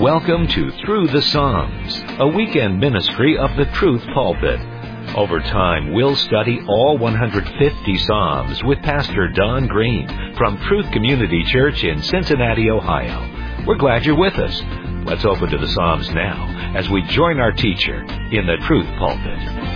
Welcome to Through the Psalms, a weekend ministry of the Truth Pulpit. Over time, we'll study all 150 Psalms with Pastor Don Green from Truth Community Church in Cincinnati, Ohio. We're glad you're with us. Let's open to the Psalms now as we join our teacher in the Truth Pulpit.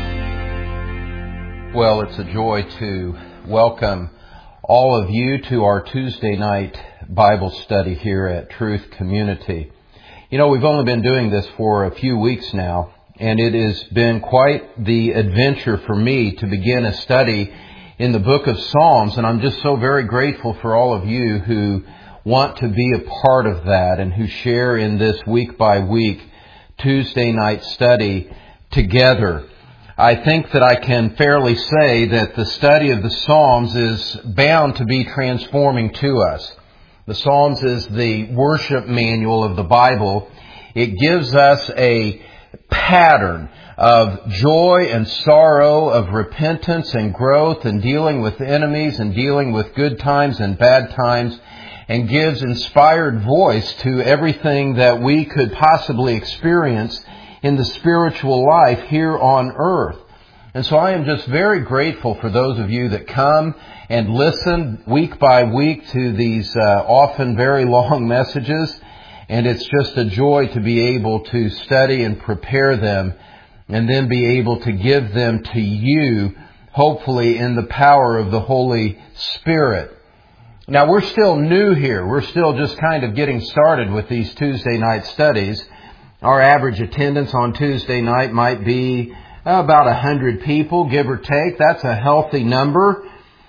Well, it's a joy to welcome all of you to our Tuesday night Bible study here at Truth Community. You know, we've only been doing this for a few weeks now, and it has been quite the adventure for me to begin a study in the book of Psalms, and I'm just so very grateful for all of you who want to be a part of that and who share in this week by week Tuesday night study together. I think that I can fairly say that the study of the Psalms is bound to be transforming to us. The Psalms is the worship manual of the Bible. It gives us a pattern of joy and sorrow, of repentance and growth, and dealing with enemies and dealing with good times and bad times, and gives inspired voice to everything that we could possibly experience in the spiritual life here on earth. And so I am just very grateful for those of you that come and listen week by week to these often very long messages. And it's just a joy to be able to study and prepare them and then be able to give them to you, hopefully in the power of the Holy Spirit. Now, we're still new here. We're still just kind of getting started with these Tuesday night studies. Our average attendance on Tuesday night might be about 100 people, give or take. That's a healthy number.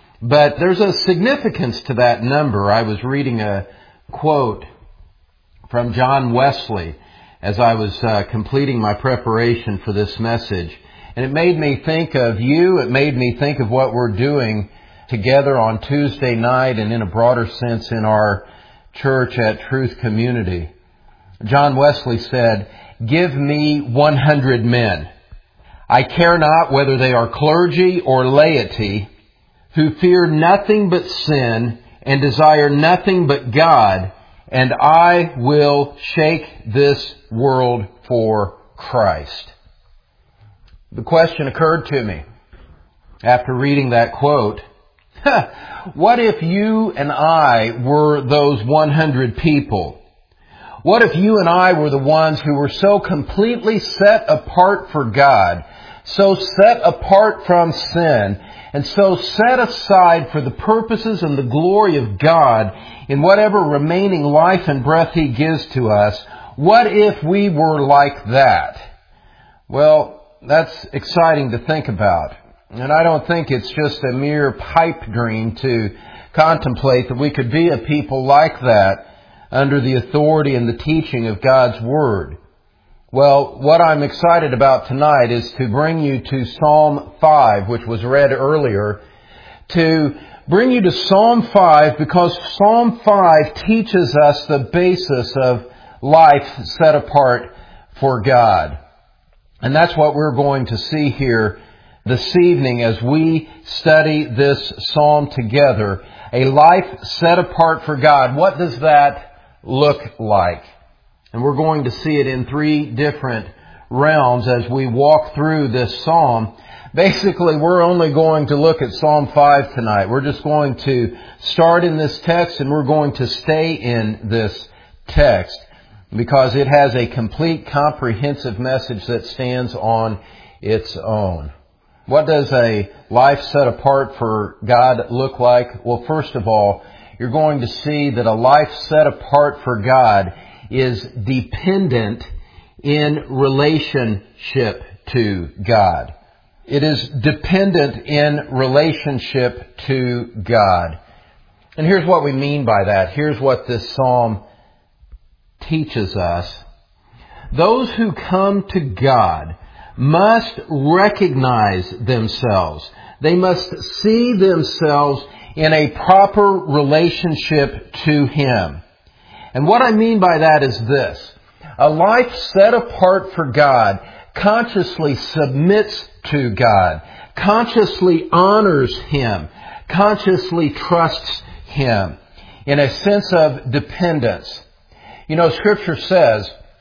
But there's a significance to that number. I was reading a quote from John Wesley as I was completing my preparation for this message. And it made me think of you. It made me think of what we're doing together on Tuesday night and in a broader sense in our church at Truth Community. John Wesley said, "Give me 100 men. I care not whether they are clergy or laity, who fear nothing but sin and desire nothing but God, and I will shake this world for Christ." The question occurred to me after reading that quote, what if you and I were those 100 people? What if you and I were the ones who were so completely set apart for God, so set apart from sin, and so set aside for the purposes and the glory of God in whatever remaining life and breath He gives to us? What if we were like that? Well, that's exciting to think about. And I don't think it's just a mere pipe dream to contemplate that we could be a people like that under the authority and the teaching of God's Word. Well, what I'm excited about tonight is to bring you to Psalm 5, which was read earlier, to bring you to Psalm 5 because Psalm 5 teaches us the basis of life set apart for God. And that's what we're going to see here this evening as we study this psalm together. A life set apart for God. What does that look like? And we're going to see it in three different realms as we walk through this psalm. Basically, we're only going to look at Psalm 5 tonight. We're just going to start in this text and we're going to stay in this text because it has a complete, comprehensive message that stands on its own. What does a life set apart for God look like? Well, first of all, you're going to see that a life set apart for God is dependent in relationship to God. It is dependent in relationship to God. And here's what we mean by that. Here's what this psalm teaches us. Those who come to God must recognize themselves. They must see themselves in a proper relationship to Him. And what I mean by that is this. A life set apart for God consciously submits to God, consciously honors Him, consciously trusts Him in a sense of dependence. You know, Scripture says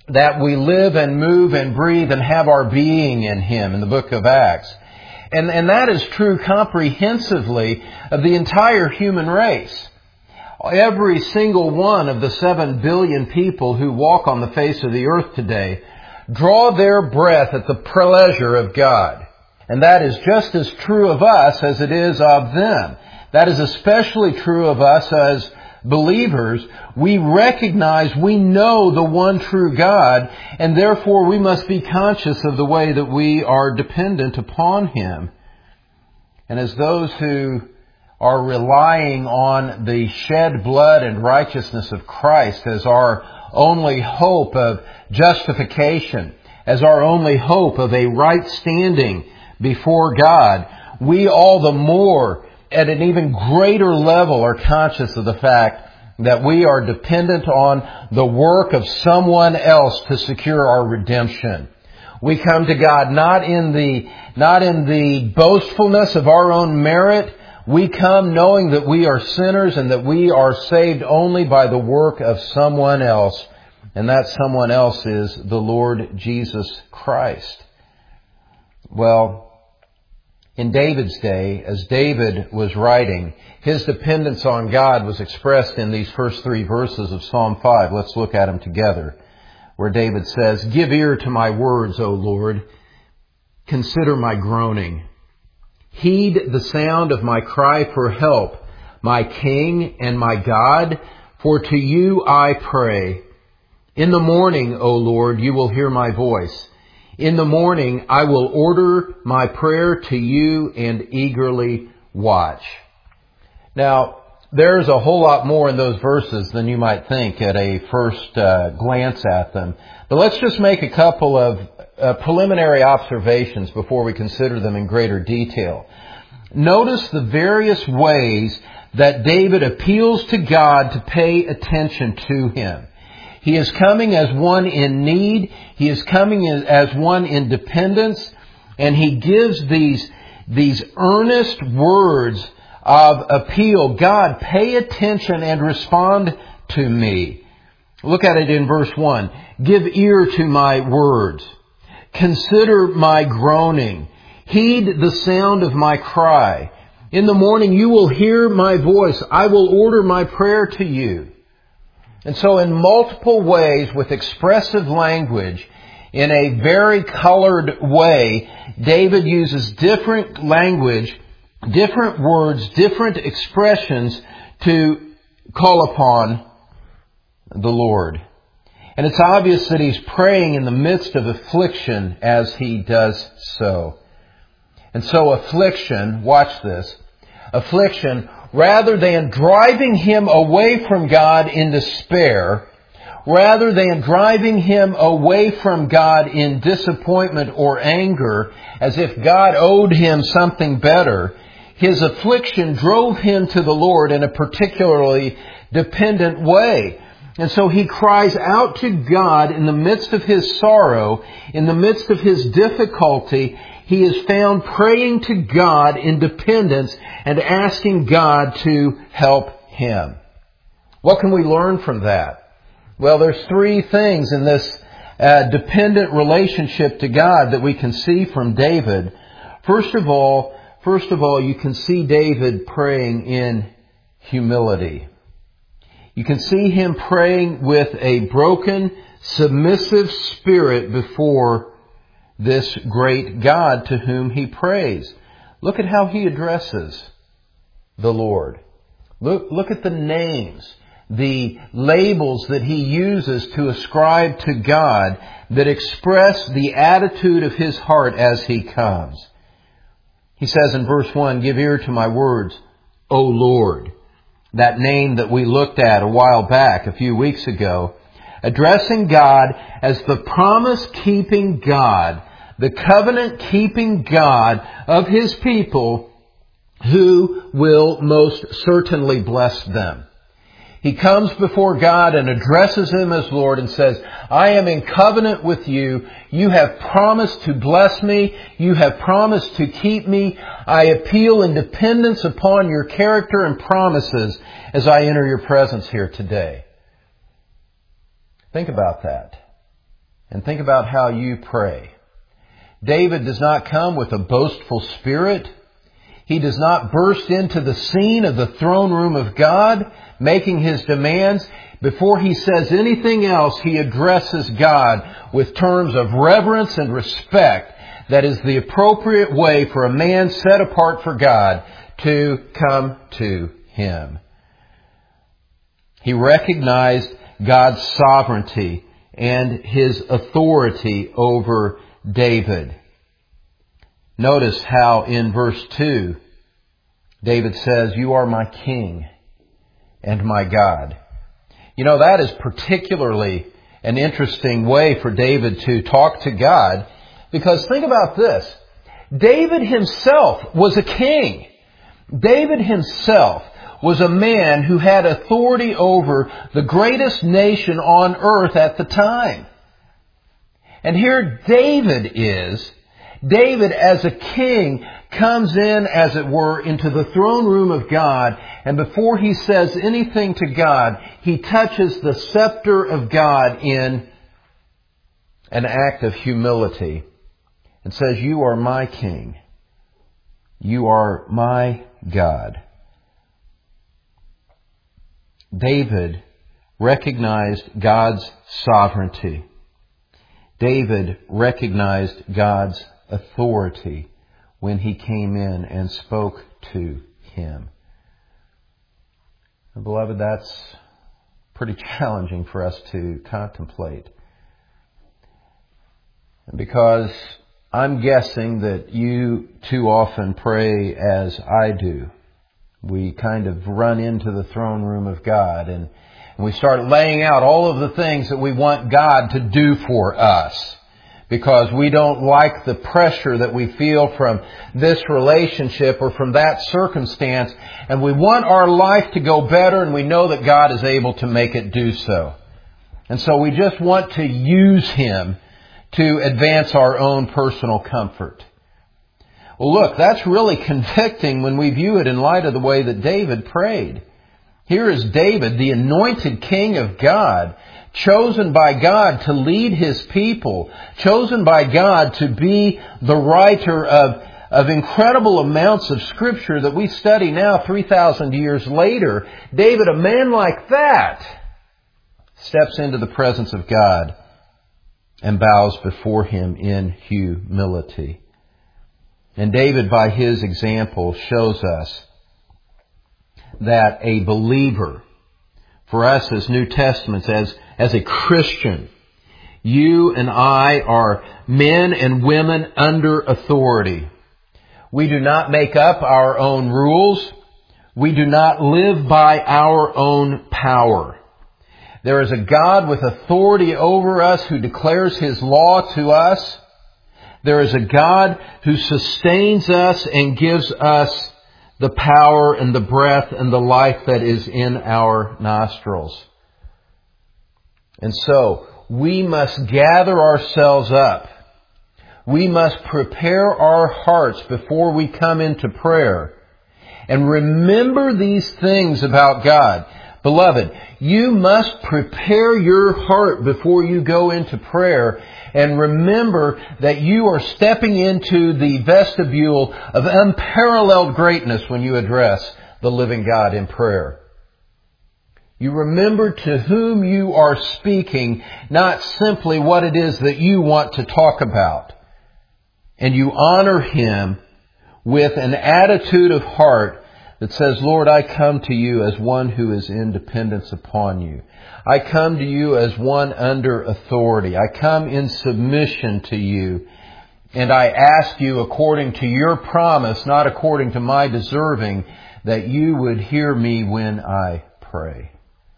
that we live and move and breathe and have our being in Him in the book of Acts. And that is true comprehensively of the entire human race. Every single one of the 7 billion people who walk on the face of the earth today draw their breath at the pleasure of God. And that is just as true of us as it is of them. That is especially true of us as believers. We recognize, we know the one true God, and therefore we must be conscious of the way that we are dependent upon Him. And as those who are relying on the shed blood and righteousness of Christ as our only hope of justification, as our only hope of a right standing before God, we all the more at an even greater level are conscious of the fact that we are dependent on the work of someone else to secure our redemption. We come to God not in the boastfulness of our own merit. We come knowing that we are sinners and that we are saved only by the work of someone else. And that someone else is the Lord Jesus Christ. Well, in David's day, as David was writing, his dependence on God was expressed in these first 3 verses of Psalm 5. Let's look at them together, where David says, "Give ear to my words, O Lord. Consider my groaning. Heed the sound of my cry for help, my King and my God, for to you I pray. In the morning, O Lord, you will hear my voice. In the morning I will order my prayer to you and eagerly watch." Now, there's a whole lot more in those verses than you might think at a first glance at them. But let's just make a couple of preliminary observations before we consider them in greater detail. Notice the various ways that David appeals to God to pay attention to Him. He is coming as one in need. He is coming as one in dependence. And he gives these earnest words of appeal. God, pay attention and respond to me. Look at it in verse 1. Give ear to my words. Consider my groaning. Heed the sound of my cry. In the morning you will hear my voice. I will order my prayer to you. And so in multiple ways, with expressive language, in a very colored way, David uses different language, different words, different expressions to call upon the Lord. And it's obvious that he's praying in the midst of affliction as he does so. And so affliction, watch this, affliction, rather than driving him away from God in despair, rather than driving him away from God in disappointment or anger, as if God owed him something better, his affliction drove him to the Lord in a particularly dependent way. And so he cries out to God in the midst of his sorrow, in the midst of his difficulty. He is found praying to God in dependence and asking God to help him. What can we learn from that? Well, there's 3 things in this dependent relationship to God that we can see from David. First of all, you can see David praying in humility. You can see him praying with a broken, submissive spirit before this great God to whom he prays. Look at how he addresses the Lord. Look at the names, the labels that he uses to ascribe to God that express the attitude of his heart as he comes. He says in verse 1, "Give ear to my words, O Lord." That name that we looked at a while back, a few weeks ago, addressing God as the promise-keeping God, the covenant-keeping God of His people who will most certainly bless them. He comes before God and addresses Him as Lord and says, "I am in covenant with you. You have promised to bless me. You have promised to keep me. I appeal in dependence upon your character and promises as I enter your presence here today." Think about that. And think about how you pray. David does not come with a boastful spirit. He does not burst into the scene of the throne room of God, making his demands. Before he says anything else, he addresses God with terms of reverence and respect. That is the appropriate way for a man set apart for God to come to Him. He recognized God's sovereignty and His authority over David. Notice how in verse 2, David says, "You are my king and my God." You know, that is particularly an interesting way for David to talk to God, because think about this. David himself was a king. David himself was a man who had authority over the greatest nation on earth at the time. And here David is. David, as a king, comes in, as it were, into the throne room of God, and before he says anything to God, he touches the scepter of God in an act of humility and says, "You are my king. You are my God." David recognized God's sovereignty. David recognized God's authority when he came in and spoke to him. And beloved, that's pretty challenging for us to contemplate. Because I'm guessing that you too often pray as I do. We kind of run into the throne room of God and we start laying out all of the things that we want God to do for us, because we don't like the pressure that we feel from this relationship or from that circumstance, and we want our life to go better, and we know that God is able to make it do so. And so we just want to use Him to advance our own personal comfort. Well, look, that's really convicting when we view it in light of the way that David prayed. Here is David, the anointed king of God, chosen by God to lead His people, chosen by God to be the writer of incredible amounts of Scripture that we study now 3,000 years later. David, a man like that, steps into the presence of God and bows before Him in humility. And David, by his example, shows us that a believer, for us as New Testaments, as a Christian, you and I are men and women under authority. We do not make up our own rules. We do not live by our own power. There is a God with authority over us who declares His law to us. There is a God who sustains us and gives us the power and the breath and the life that is in our nostrils. And so, we must gather ourselves up. We must prepare our hearts before we come into prayer. And remember these things about God. Beloved, you must prepare your heart before you go into prayer, and remember that you are stepping into the vestibule of unparalleled greatness when you address the living God in prayer. You remember to whom you are speaking, not simply what it is that you want to talk about. And you honor Him with an attitude of heart that says, "Lord, I come to you as one who is in dependence upon you. I come to you as one under authority. I come in submission to you. And I ask you, according to your promise, not according to my deserving, that you would hear me when I pray."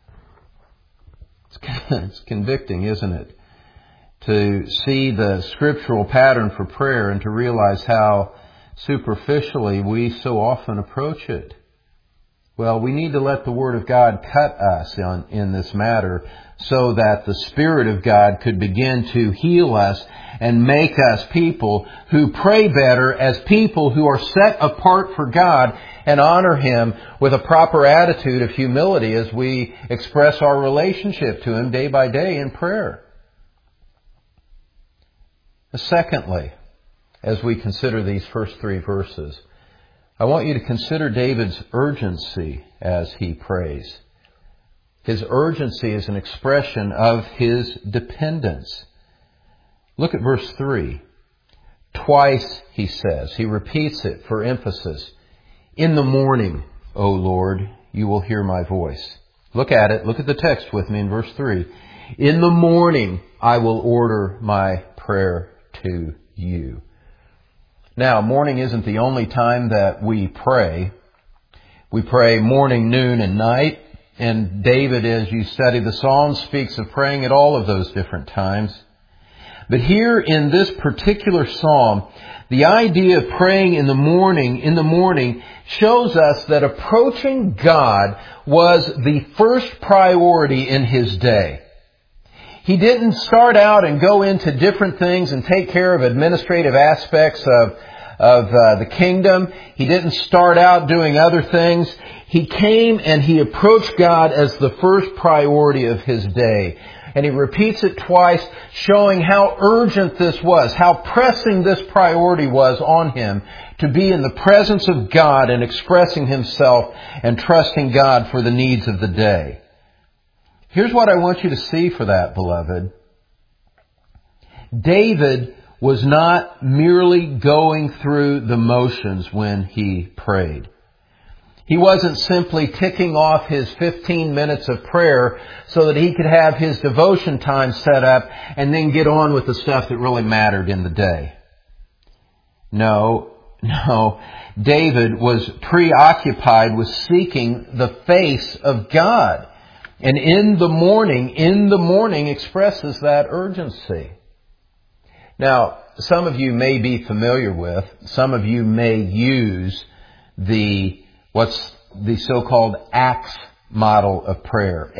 It's convicting, isn't it? To see the scriptural pattern for prayer and to realize how superficially we so often approach it. Well, we need to let the Word of God cut us in this matter so that the Spirit of God could begin to heal us and make us people who pray better, as people who are set apart for God and honor Him with a proper attitude of humility as we express our relationship to Him day by day in prayer. Secondly, as we consider these first three verses, I want you to consider David's urgency as he prays. His urgency is an expression of his dependence. Look at verse 3. Twice he says, he repeats it for emphasis. In the morning, O Lord, you will hear my voice. Look at it. Look at the text with me in verse 3. In the morning, I will order my prayer to you. Now, morning isn't the only time that we pray. We pray morning, noon, and night. And David, as you study the Psalms, speaks of praying at all of those different times. But here in this particular psalm, the idea of praying in the morning shows us that approaching God was the first priority in his day. He didn't start out and go into different things and take care of administrative aspects of the kingdom. He didn't start out doing other things. He came and he approached God as the first priority of his day. And he repeats it twice, showing how urgent this was, how pressing this priority was on him to be in the presence of God and expressing himself and trusting God for the needs of the day. Here's what I want you to see for that, beloved. David was not merely going through the motions when he prayed. He wasn't simply ticking off his 15 minutes of prayer so that he could have his devotion time set up and then get on with the stuff that really mattered in the day. No. David was preoccupied with seeking the face of God. And in the morning expresses that urgency. Now, some of you may be familiar with, some of you may use what's the so-called ACTS model of prayer,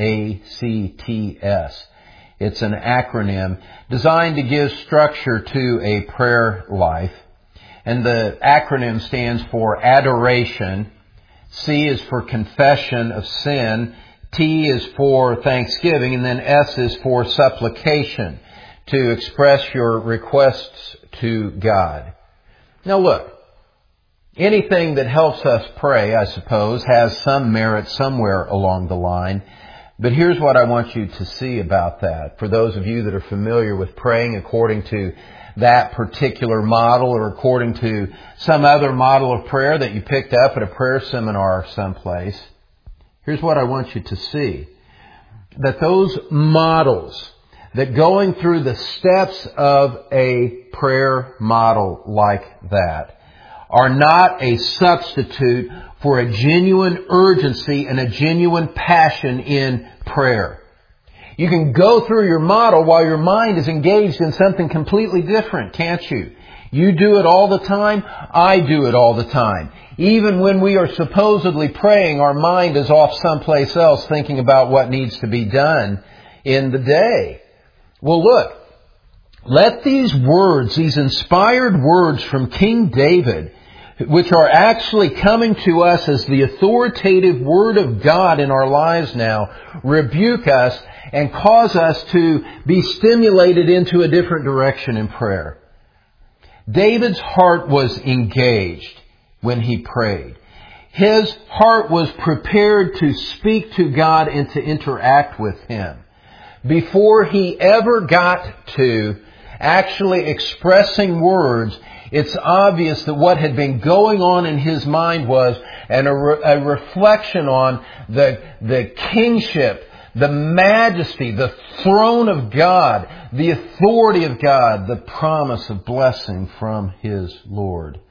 ACTS. It's an acronym designed to give structure to a prayer life. And the acronym stands for adoration. C is for confession of sin. T is for thanksgiving. And then S is for supplication, to express your requests to God. Now look. Anything that helps us pray, I suppose, has some merit somewhere along the line. But here's what I want you to see about that. For those of you that are familiar with praying according to that particular model or according to some other model of prayer that you picked up at a prayer seminar someplace, here's what I want you to see. That those models, that going through the steps of a prayer model like that, are not a substitute for a genuine urgency and a genuine passion in prayer. You can go through your model while your mind is engaged in something completely different, can't you? You do it all the time. I do it all the time. Even when we are supposedly praying, our mind is off someplace else thinking about what needs to be done in the day. Well, look. Let these words, these inspired words from King David, which are actually coming to us as the authoritative Word of God in our lives now, rebuke us and cause us to be stimulated into a different direction in prayer. David's heart was engaged when he prayed. His heart was prepared to speak to God and to interact with Him. Before he ever got to actually expressing words, it's obvious that what had been going on in his mind was a reflection on the kingship, the majesty, the throne of God, the authority of God, the promise of blessing from his Lord.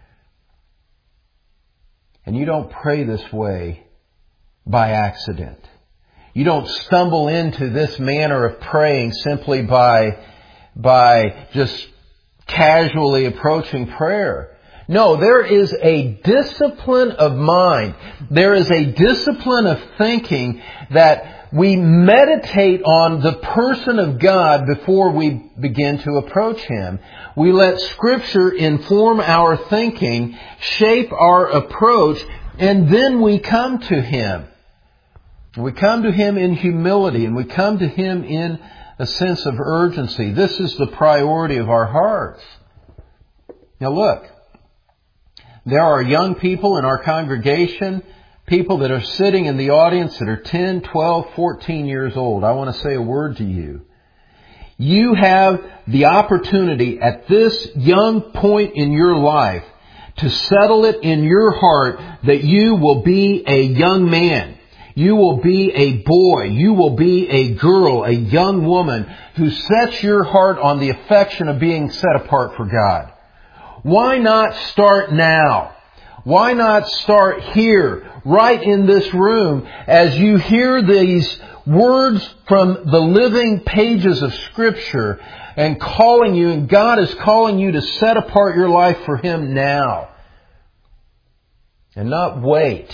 And you don't pray this way by accident. You don't stumble into this manner of praying simply by just casually approaching prayer. No, there is a discipline of mind. There is a discipline of thinking that we meditate on the person of God before we begin to approach Him. We let Scripture inform our thinking, shape our approach, and then we come to Him. We come to Him in humility, and we come to Him in a sense of urgency. This is the priority of our hearts. Now look, there are young people in our congregation, people that are sitting in the audience that are 10, 12, 14 years old. I want to say a word to you. You have the opportunity at this young point in your life to settle it in your heart that you will be a young man. You will be a boy. You will be a girl, a young woman who sets your heart on the affection of being set apart for God. Why not start now? Why not start here, right in this room, as you hear these words from the living pages of Scripture and calling you, and God is calling you to set apart your life for Him now. And not wait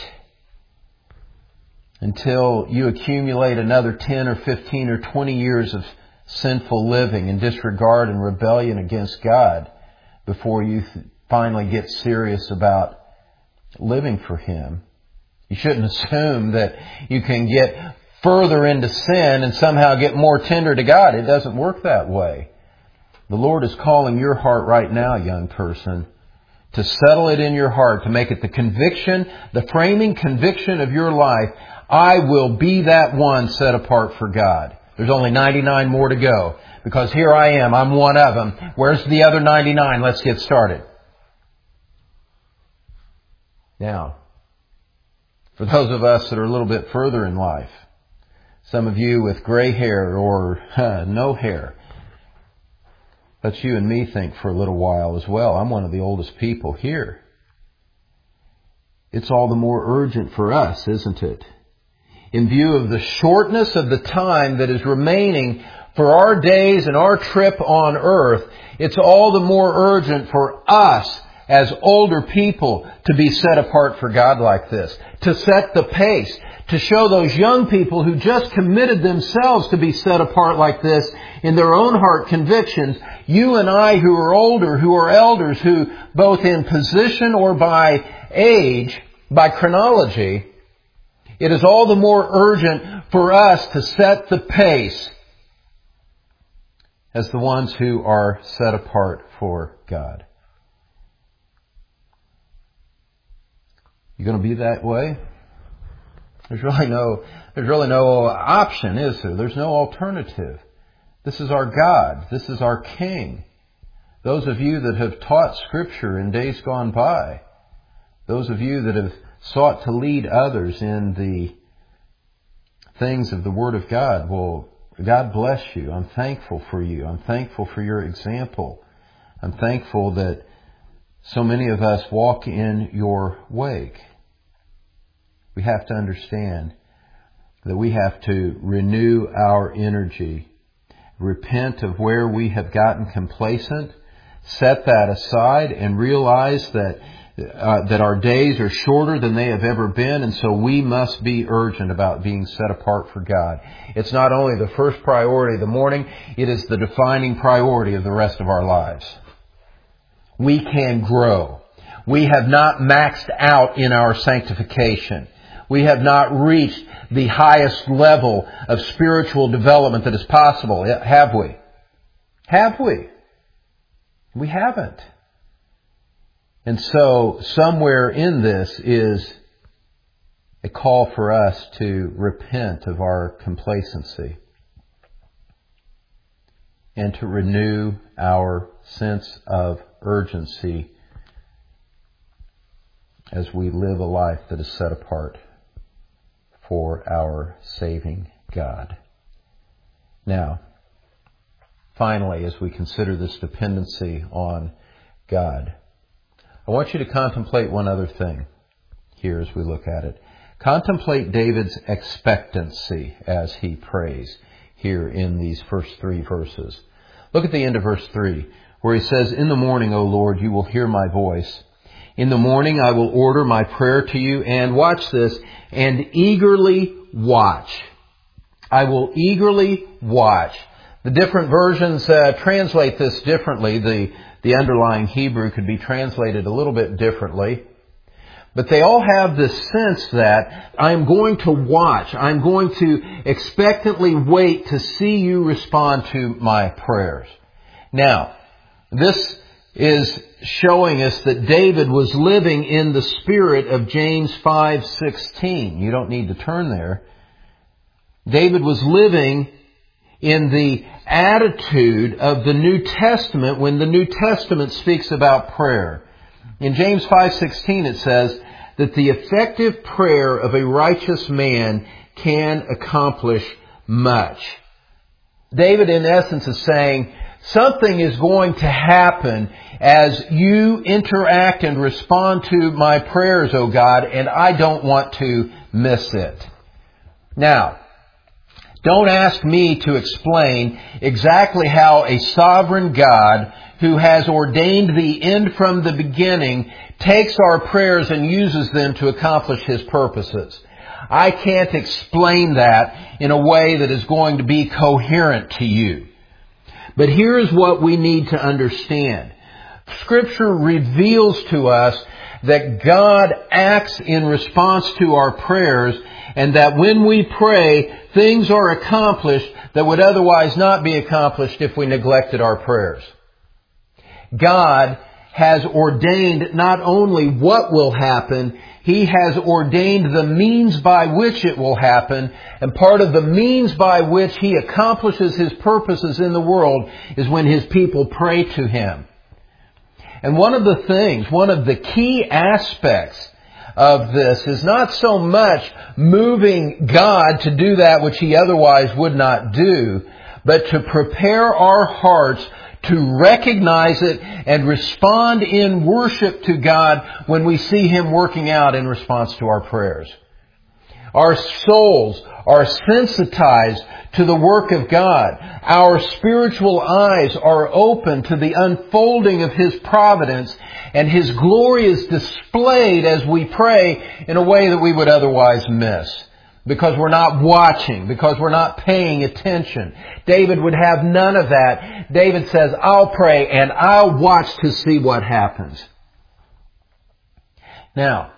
until you accumulate another 10 or 15 or 20 years of sinful living in disregard and rebellion against God before you finally get serious about living for Him. You shouldn't assume that you can get further into sin and somehow get more tender to God. It doesn't work that way. The Lord is calling your heart right now, young person, to settle it in your heart, to make it the conviction, the framing conviction of your life. I will be that one set apart for God. There's only 99 more to go, because here I am. I'm one of them. Where's the other 99? Let's get started. Now, for those of us that are a little bit further in life, some of you with gray hair or no hair, let's you and me think for a little while as well. I'm one of the oldest people here. It's all the more urgent for us, isn't it? In view of the shortness of the time that is remaining for our days and our trip on earth, it's all the more urgent for us as older people to be set apart for God like this, to set the pace, to show those young people who just committed themselves to be set apart like this in their own heart convictions. You and I who are older, who are elders, who both in position or by age, by chronology, it is all the more urgent for us to set the pace as the ones who are set apart for God. You going to be that way? There's really no option, is there? There's no alternative. This is our God. This is our King. Those of you that have taught Scripture in days gone by, those of you that have sought to lead others in the things of the Word of God, well, God bless you. I'm thankful for you. I'm thankful for your example. I'm thankful that so many of us walk in your wake. We have to understand that we have to renew our energy, repent of where we have gotten complacent, set that aside, and realize that our days are shorter than they have ever been, and so we must be urgent about being set apart for God. It's not only the first priority of the morning, it is the defining priority of the rest of our lives. We can grow. We have not maxed out in our sanctification. We have not reached the highest level of spiritual development that is possible. Have we? Have we? We haven't. And so somewhere in this is a call for us to repent of our complacency and to renew our sense of urgency as we live a life that is set apart for our saving God. Now, finally, as we consider this dependency on God, I want you to contemplate one other thing here as we look at it. Contemplate David's expectancy as he prays here in these first 3 verses. Look at the end of verse 3, where he says, "In the morning, O Lord, you will hear my voice. In the morning I will order my prayer to you," and watch this, "and eagerly watch." I will eagerly watch. The different versions translate this differently. The underlying Hebrew could be translated a little bit differently. But they all have this sense that I'm going to watch. I'm going to expectantly wait to see you respond to my prayers. Now, this is showing us that David was living in the spirit of James 5:16. You don't need to turn there. David was living in the attitude of the New Testament when the New Testament speaks about prayer. In James 5:16 it says that the effective prayer of a righteous man can accomplish much. David in essence is saying something is going to happen as you interact and respond to my prayers, O God, and I don't want to miss it. Now, don't ask me to explain exactly how a sovereign God who has ordained the end from the beginning takes our prayers and uses them to accomplish His purposes. I can't explain that in a way that is going to be coherent to you. But here's what we need to understand. Scripture reveals to us that God acts in response to our prayers, and that when we pray, things are accomplished that would otherwise not be accomplished if we neglected our prayers. God has ordained not only what will happen, He has ordained the means by which it will happen, and part of the means by which He accomplishes His purposes in the world is when His people pray to Him. And one of the key aspects of this is not so much moving God to do that which He otherwise would not do, but to prepare our hearts to recognize it and respond in worship to God when we see Him working out in response to our prayers. Our souls are sensitized to the work of God. Our spiritual eyes are open to the unfolding of His providence, and His glory is displayed as we pray in a way that we would otherwise miss. Because we're not watching, because we're not paying attention. David would have none of that. David says, I'll pray and I'll watch to see what happens. Now,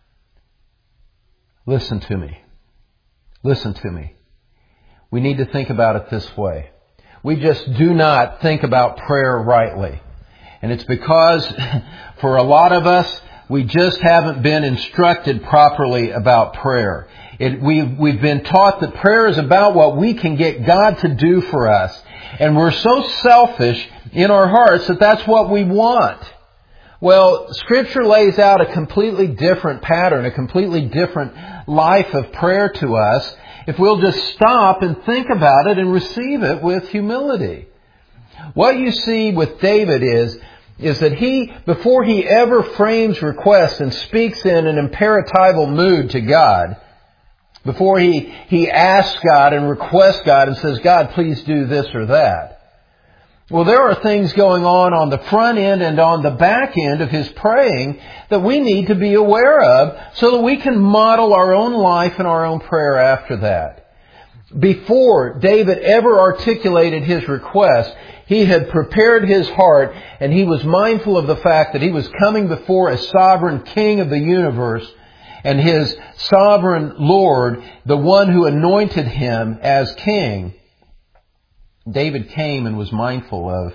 listen to me. Listen to me. We need to think about it this way. We just do not think about prayer rightly. And it's because for a lot of us, we just haven't been instructed properly about prayer. We've been taught that prayer is about what we can get God to do for us. And we're so selfish in our hearts that that's what we want. Well, Scripture lays out a completely different pattern, a completely different life of prayer to us if we'll just stop and think about it and receive it with humility. What you see with David is that he, before he ever frames requests and speaks in an imperatival mood to God, before he asks God and requests God and says, God, please do this or that. Well, there are things going on the front end and on the back end of his praying that we need to be aware of so that we can model our own life and our own prayer after that. Before David ever articulated his request, he had prepared his heart and he was mindful of the fact that he was coming before a sovereign king of the universe and his sovereign Lord, the one who anointed him as king. David came and was mindful of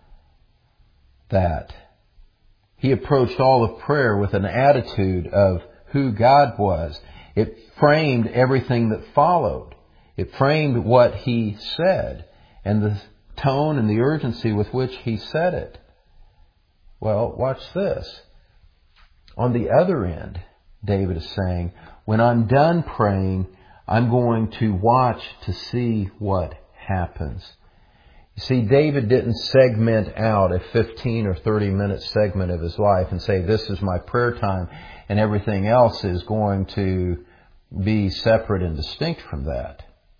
that. He approached all of prayer with an attitude of who God was. It framed everything that followed. It framed what he said and the tone and the urgency with which he said it. Well, watch this. On the other end, David is saying, when I'm done praying, I'm going to watch to see what happens. You see, David didn't segment out a 15 or 30 minute segment of his life and say, this is my prayer time and everything else is going to be separate and distinct from that.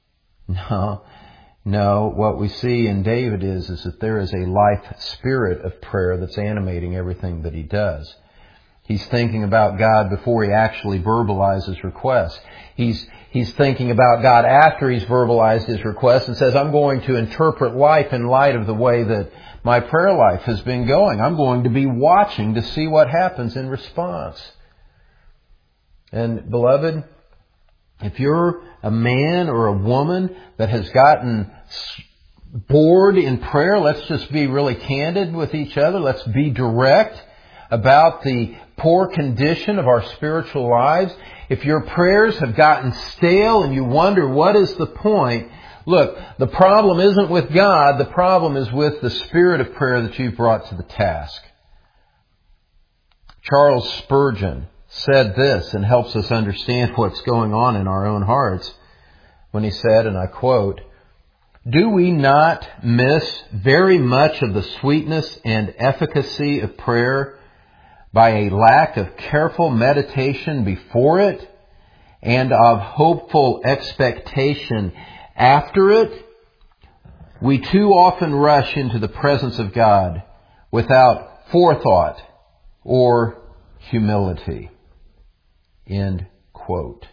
No, what we see in David is that there is a life spirit of prayer that's animating everything that he does. He's thinking about God before he actually verbalizes requests. He's thinking about God after he's verbalized his request and says, I'm going to interpret life in light of the way that my prayer life has been going. I'm going to be watching to see what happens in response. And beloved, if you're a man or a woman that has gotten bored in prayer, let's just be really candid with each other. Let's be direct about the poor condition of our spiritual lives. If your prayers have gotten stale and you wonder what is the point, look, the problem isn't with God. The problem is with the spirit of prayer that you've brought to the task. Charles Spurgeon said this and helps us understand what's going on in our own hearts when he said, and I quote, "Do we not miss very much of the sweetness and efficacy of prayer by a lack of careful meditation before it and of hopeful expectation after it? We too often rush into the presence of God without forethought or humility." End quote.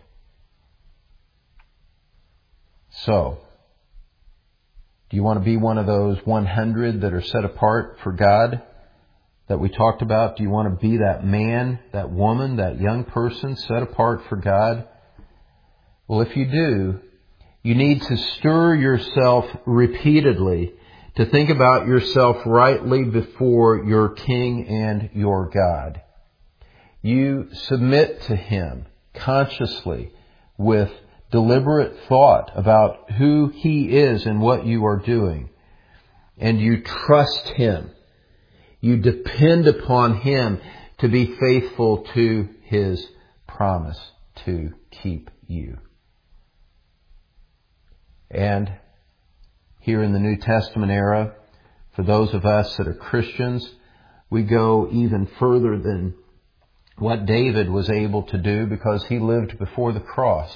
So, do you want to be one of those 100 that are set apart for God that we talked about? Do you want to be that man, that woman, that young person set apart for God? Well, if you do, you need to stir yourself repeatedly to think about yourself rightly before your King and your God. You submit to Him consciously with deliberate thought about who He is and what you are doing. And you trust Him. You depend upon Him to be faithful to His promise to keep you. And here in the New Testament era, for those of us that are Christians, we go even further than what David was able to do because he lived before the cross.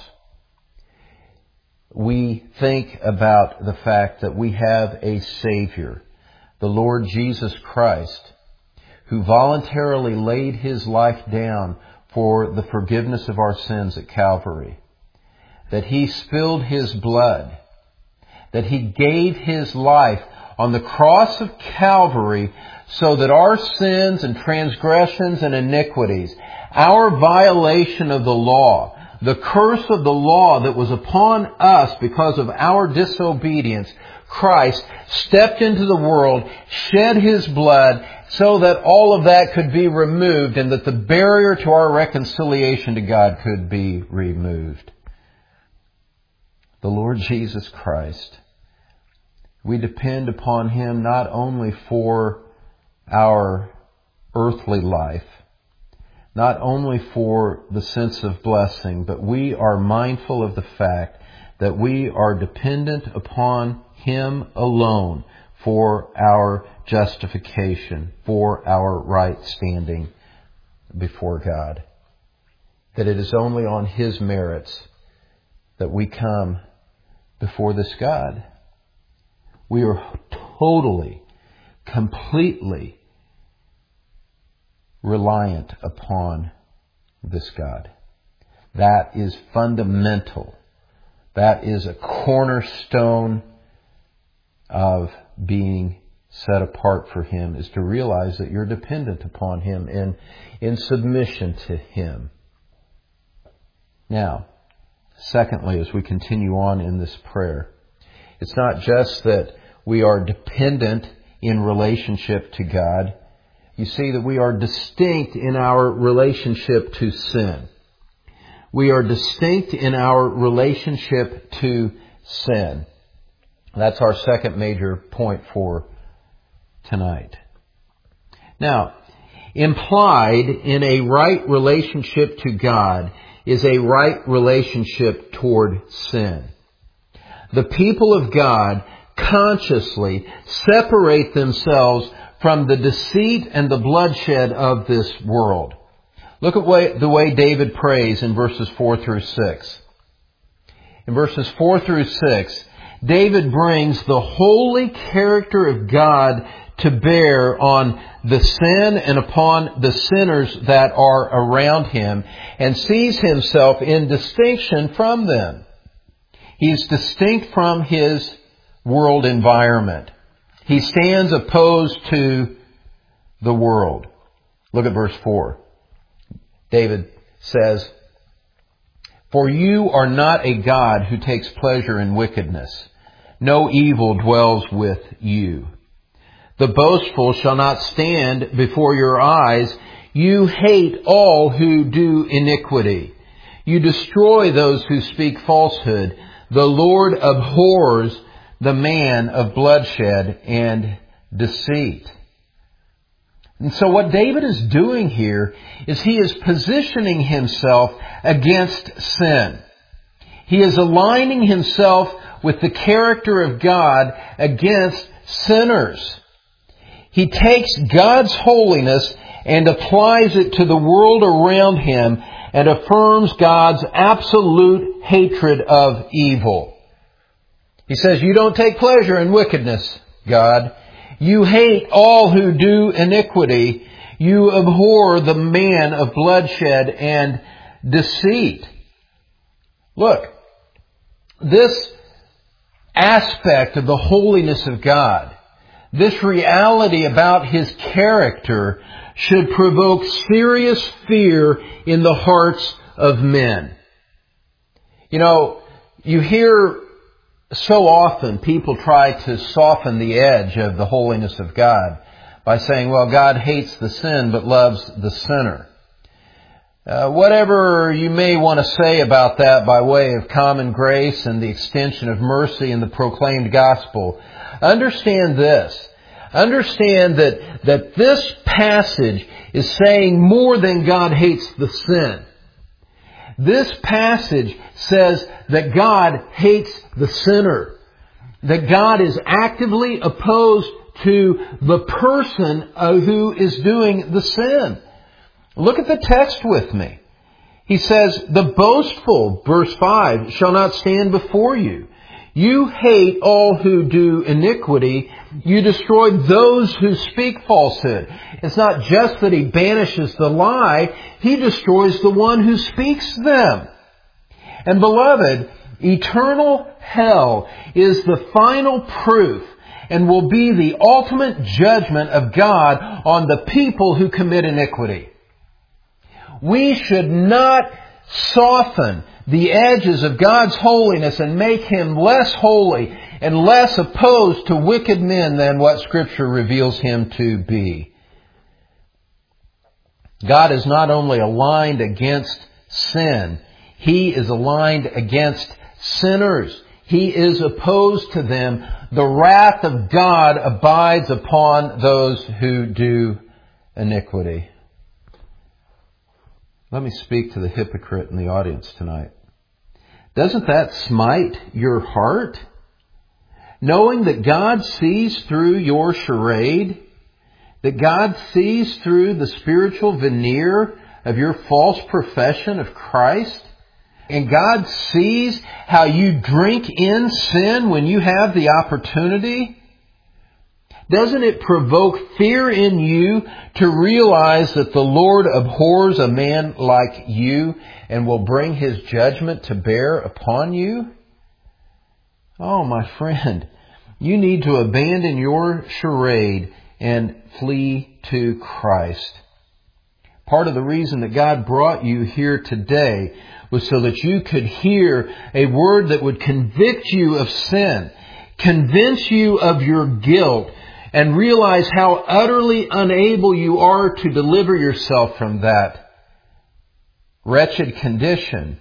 We think about the fact that we have a Savior, the Lord Jesus Christ, who voluntarily laid His life down for the forgiveness of our sins at Calvary, that He spilled His blood, that He gave His life on the cross of Calvary so that our sins and transgressions and iniquities, our violation of the law, the curse of the law that was upon us because of our disobedience, Christ stepped into the world, shed His blood so that all of that could be removed and that the barrier to our reconciliation to God could be removed. The Lord Jesus Christ. We depend upon Him not only for our earthly life, not only for the sense of blessing, but we are mindful of the fact that we are dependent upon Him alone for our justification, for our right standing before God. That it is only on His merits that we come before this God. We are totally, completely reliant upon this God. That is fundamental. That is a cornerstone of being set apart for Him, is to realize that you're dependent upon Him and in submission to Him. Now, secondly, as we continue on in this prayer, it's not just that we are dependent in relationship to God. You see that we are distinct in our relationship to sin. We are distinct in our relationship to sin. That's our second major point for tonight. Now, implied in a right relationship to God is a right relationship toward sin. The people of God consciously separate themselves from the deceit and the bloodshed of this world. Look at the way David prays in verses 4 through 6. In verses 4 through 6, David brings the holy character of God to bear on the sin and upon the sinners that are around him and sees himself in distinction from them. He's distinct from his world environment. He stands opposed to the world. Look at verse 4. David says, For you are not a God who takes pleasure in wickedness. No evil dwells with you. The boastful shall not stand before your eyes. You hate all who do iniquity. You destroy those who speak falsehood. The Lord abhors the man of bloodshed and deceit. And so what David is doing here is he is positioning himself against sin. He is aligning himself with the character of God against sinners. He takes God's holiness and applies it to the world around him and affirms God's absolute hatred of evil. He says, you don't take pleasure in wickedness, God. You hate all who do iniquity. You abhor the man of bloodshed and deceit. Look, this aspect of the holiness of God, this reality about His character, should provoke serious fear in the hearts of men. You know, you hear so often people try to soften the edge of the holiness of God by saying, well, God hates the sin but loves the sinner. Whatever you may want to say about that by way of common grace and the extension of mercy in the proclaimed gospel, understand this. Understand that this passage is saying more than God hates the sin. This passage says that God hates the sinner. That God is actively opposed to the person who is doing the sin. Look at the text with me. He says, the boastful, verse 5, shall not stand before you. You hate all who do iniquity. You destroy those who speak falsehood. It's not just that He banishes the lie. He destroys the one who speaks them. And beloved, eternal hell is the final proof and will be the ultimate judgment of God on the people who commit iniquity. We should not soften the edges of God's holiness and make Him less holy and less opposed to wicked men than what Scripture reveals Him to be. God is not only aligned against sin, He is aligned against sinners. He is opposed to them. The wrath of God abides upon those who do iniquity. Let me speak to the hypocrite in the audience tonight. Doesn't that smite your heart? Knowing that God sees through your charade, that God sees through the spiritual veneer of your false profession of Christ, and God sees how you drink in sin when you have the opportunity. Doesn't it provoke fear in you to realize that the Lord abhors a man like you and will bring His judgment to bear upon you? Oh, my friend, you need to abandon your charade and flee to Christ. Part of the reason that God brought you here today was so that you could hear a word that would convict you of sin, convince you of your guilt, and realize how utterly unable you are to deliver yourself from that wretched condition,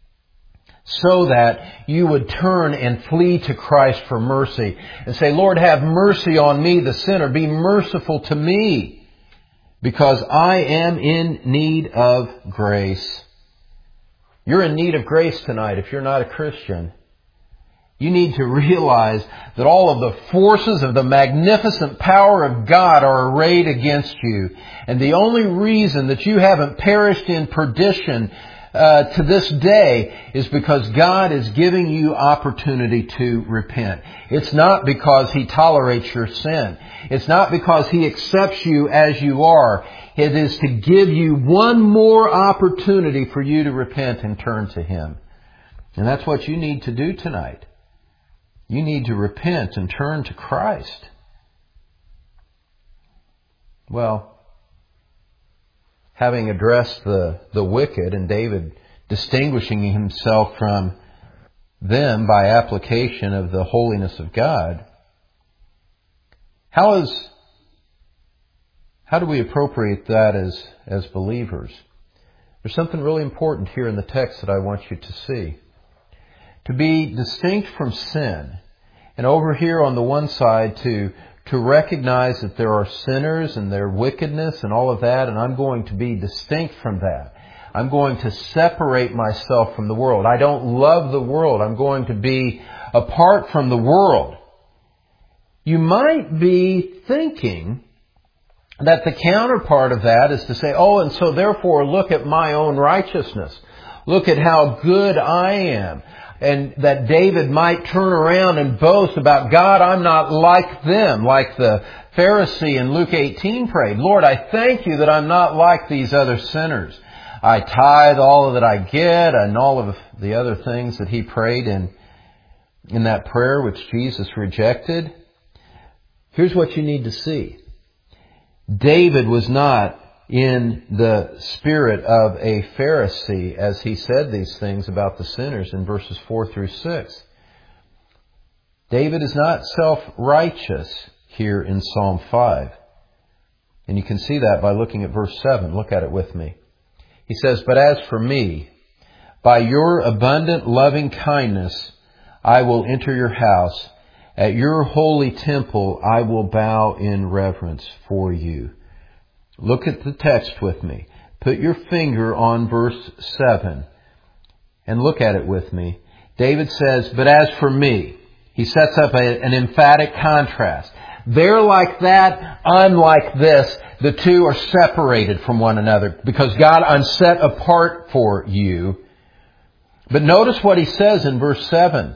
so that you would turn and flee to Christ for mercy and say, Lord, have mercy on me, the sinner. Be merciful to me, because I am in need of grace. You're in need of grace tonight if you're not a Christian. You need to realize that all of the forces of the magnificent power of God are arrayed against you. And the only reason that you haven't perished in perdition to this day is because God is giving you opportunity to repent. It's not because He tolerates your sin. It's not because He accepts you as you are. It is to give you one more opportunity for you to repent and turn to Him. And that's what you need to do tonight. You need to repent and turn to Christ. Well, having addressed the wicked, and David distinguishing himself from them by application of the holiness of God, how do we appropriate that as believers? There's something really important here in the text that I want you to see. To be distinct from sin, and over here on the one side to recognize that there are sinners and their wickedness and all of that, and I'm going to be distinct from that. I'm going to separate myself from the world. I don't love the world. I'm going to be apart from the world. You might be thinking that the counterpart of that is to say, oh, and so therefore look at my own righteousness. Look at how good I am. And that David might turn around and boast about, God, I'm not like them, like the Pharisee in Luke 18 prayed. Lord, I thank you that I'm not like these other sinners. I tithe all that I get, and all of the other things that he prayed in that prayer which Jesus rejected. Here's what you need to see. David was not in the spirit of a Pharisee as he said these things about the sinners in verses 4 through 6. David is not self-righteous here in Psalm 5. And you can see that by looking at verse 7. Look at it with me. He says, "But as for me, by your abundant loving kindness, I will enter your house. At your holy temple, I will bow in reverence for you." Look at the text with me. Put your finger on verse 7 and look at it with me. David says, "But as for me," he sets up an emphatic contrast. They're like that, I'm like this. The two are separated from one another because, God, I'm set apart for you. But notice what he says in verse 7.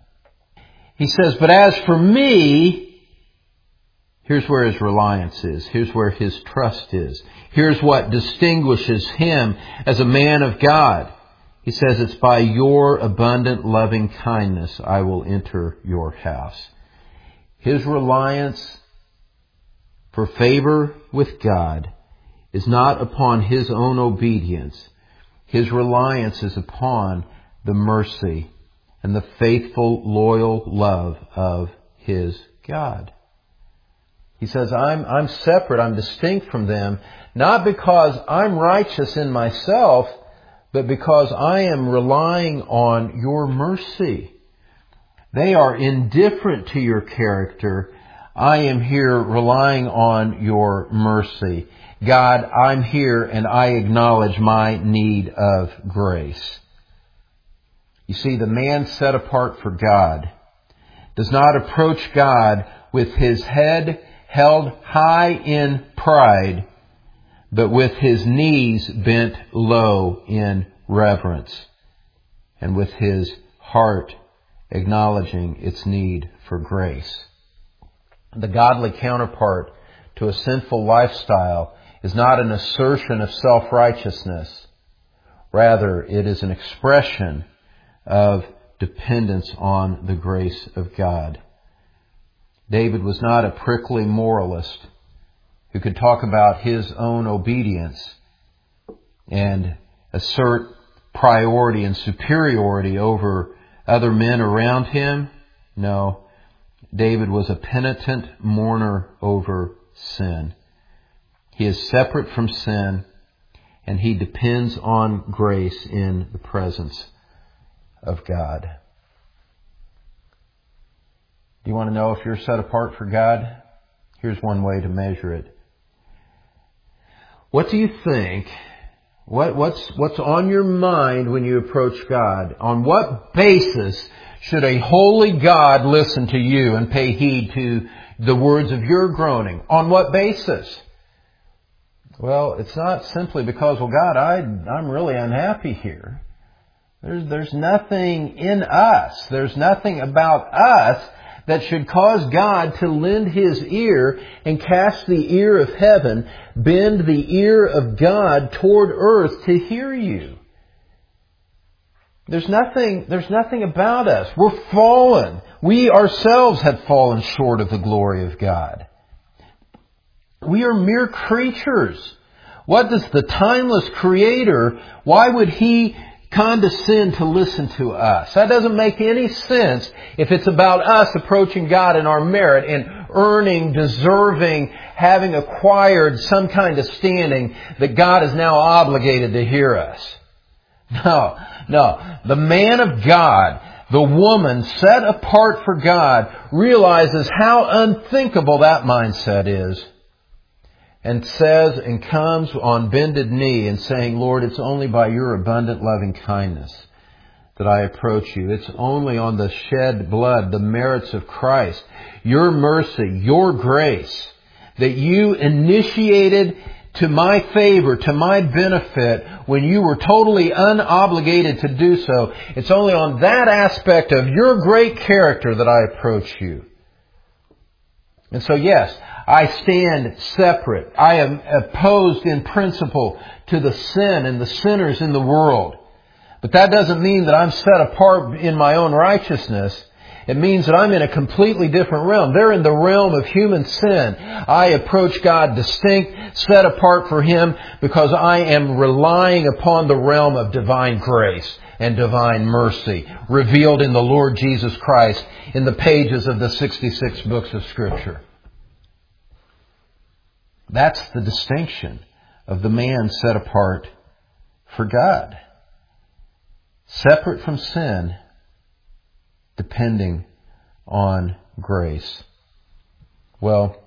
He says, "But as for me," here's where his reliance is. Here's where his trust is. Here's what distinguishes him as a man of God. He says, "It's by your abundant loving kindness I will enter your house." His reliance for favor with God is not upon his own obedience. His reliance is upon the mercy and the faithful, loyal love of his God. He says, I'm separate, I'm distinct from them, not because I'm righteous in myself, but because I am relying on your mercy. They are indifferent to your character. I am here relying on your mercy. God, I'm here and I acknowledge my need of grace. You see, the man set apart for God does not approach God with his head held high in pride, but with his knees bent low in reverence, and with his heart acknowledging its need for grace. The godly counterpart to a sinful lifestyle is not an assertion of self-righteousness. Rather, it is an expression of dependence on the grace of God. David was not a prickly moralist who could talk about his own obedience and assert priority and superiority over other men around him. No, David was a penitent mourner over sin. He is separate from sin, and he depends on grace in the presence of God. Do you want to know if you're set apart for God? Here's one way to measure it. What do you think? What's on your mind when you approach God? On what basis should a holy God listen to you and pay heed to the words of your groaning? On what basis? Well, it's not simply because, well, God, I'm really unhappy here. There's nothing in us. There's nothing about us that should cause God to lend His ear and cast the ear of heaven, bend the ear of God toward earth to hear you. There's nothing about us. We're fallen. We ourselves have fallen short of the glory of God. We are mere creatures. What does the timeless Creator, why would He condescend to listen to us. That doesn't make any sense if it's about us approaching God in our merit and earning, deserving, having acquired some kind of standing that God is now obligated to hear us. No. The man of God, the woman set apart for God, realizes how unthinkable that mindset is. And says and comes on bended knee and saying, Lord, it's only by your abundant loving kindness that I approach you. It's only on the shed blood, the merits of Christ, your mercy, your grace, that you initiated to my favor, to my benefit, when you were totally unobligated to do so. It's only on that aspect of your great character that I approach you. And so yes, I stand separate. I am opposed in principle to the sin and the sinners in the world. But that doesn't mean that I'm set apart in my own righteousness. It means that I'm in a completely different realm. They're in the realm of human sin. I approach God distinct, set apart for Him, because I am relying upon the realm of divine grace and divine mercy revealed in the Lord Jesus Christ in the pages of the 66 books of Scripture. That's the distinction of the man set apart for God. Separate from sin, depending on grace. Well,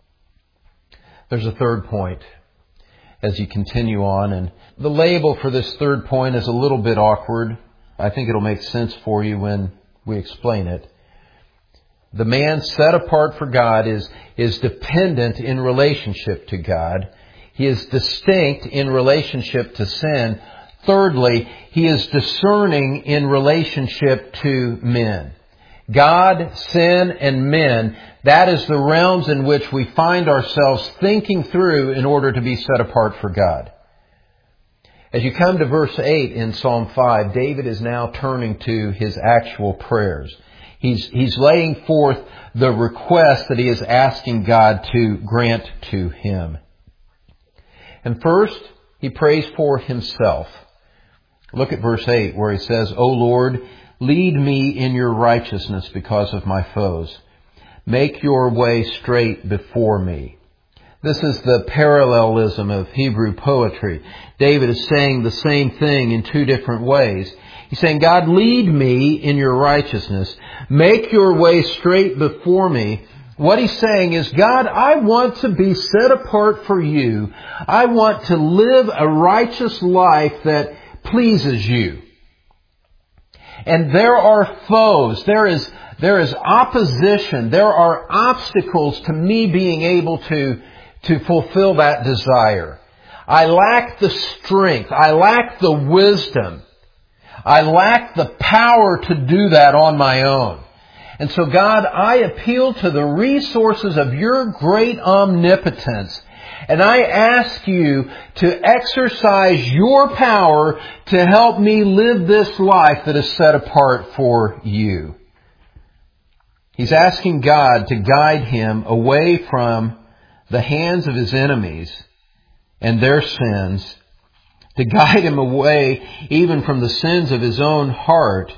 there's a third point as you continue on, and the label for this third point is a little bit awkward. I think it'll make sense for you when we explain it. The man set apart for God is dependent in relationship to God. He is distinct in relationship to sin. Thirdly, he is discerning in relationship to men. God, sin, and men, that is the realms in which we find ourselves thinking through in order to be set apart for God. As you come to verse 8 in Psalm 5, David is now turning to his actual prayers. He's laying forth the request that he is asking God to grant to him. And first, he prays for himself. Look at verse 8 where he says, O Lord, lead me in your righteousness because of my foes. Make your way straight before me. This is the parallelism of Hebrew poetry. David is saying the same thing in two different ways. He's saying, God, lead me in your righteousness. Make your way straight before me. What he's saying is, God, I want to be set apart for you. I want to live a righteous life that pleases you. And there are foes. There is opposition. There are obstacles to me being able to fulfill that desire. I lack the strength. I lack the wisdom. I lack the power to do that on my own. And so, God, I appeal to the resources of your great omnipotence. And I ask you to exercise your power to help me live this life that is set apart for you. He's asking God to guide him away from the hands of his enemies and their sins, to guide him away even from the sins of his own heart,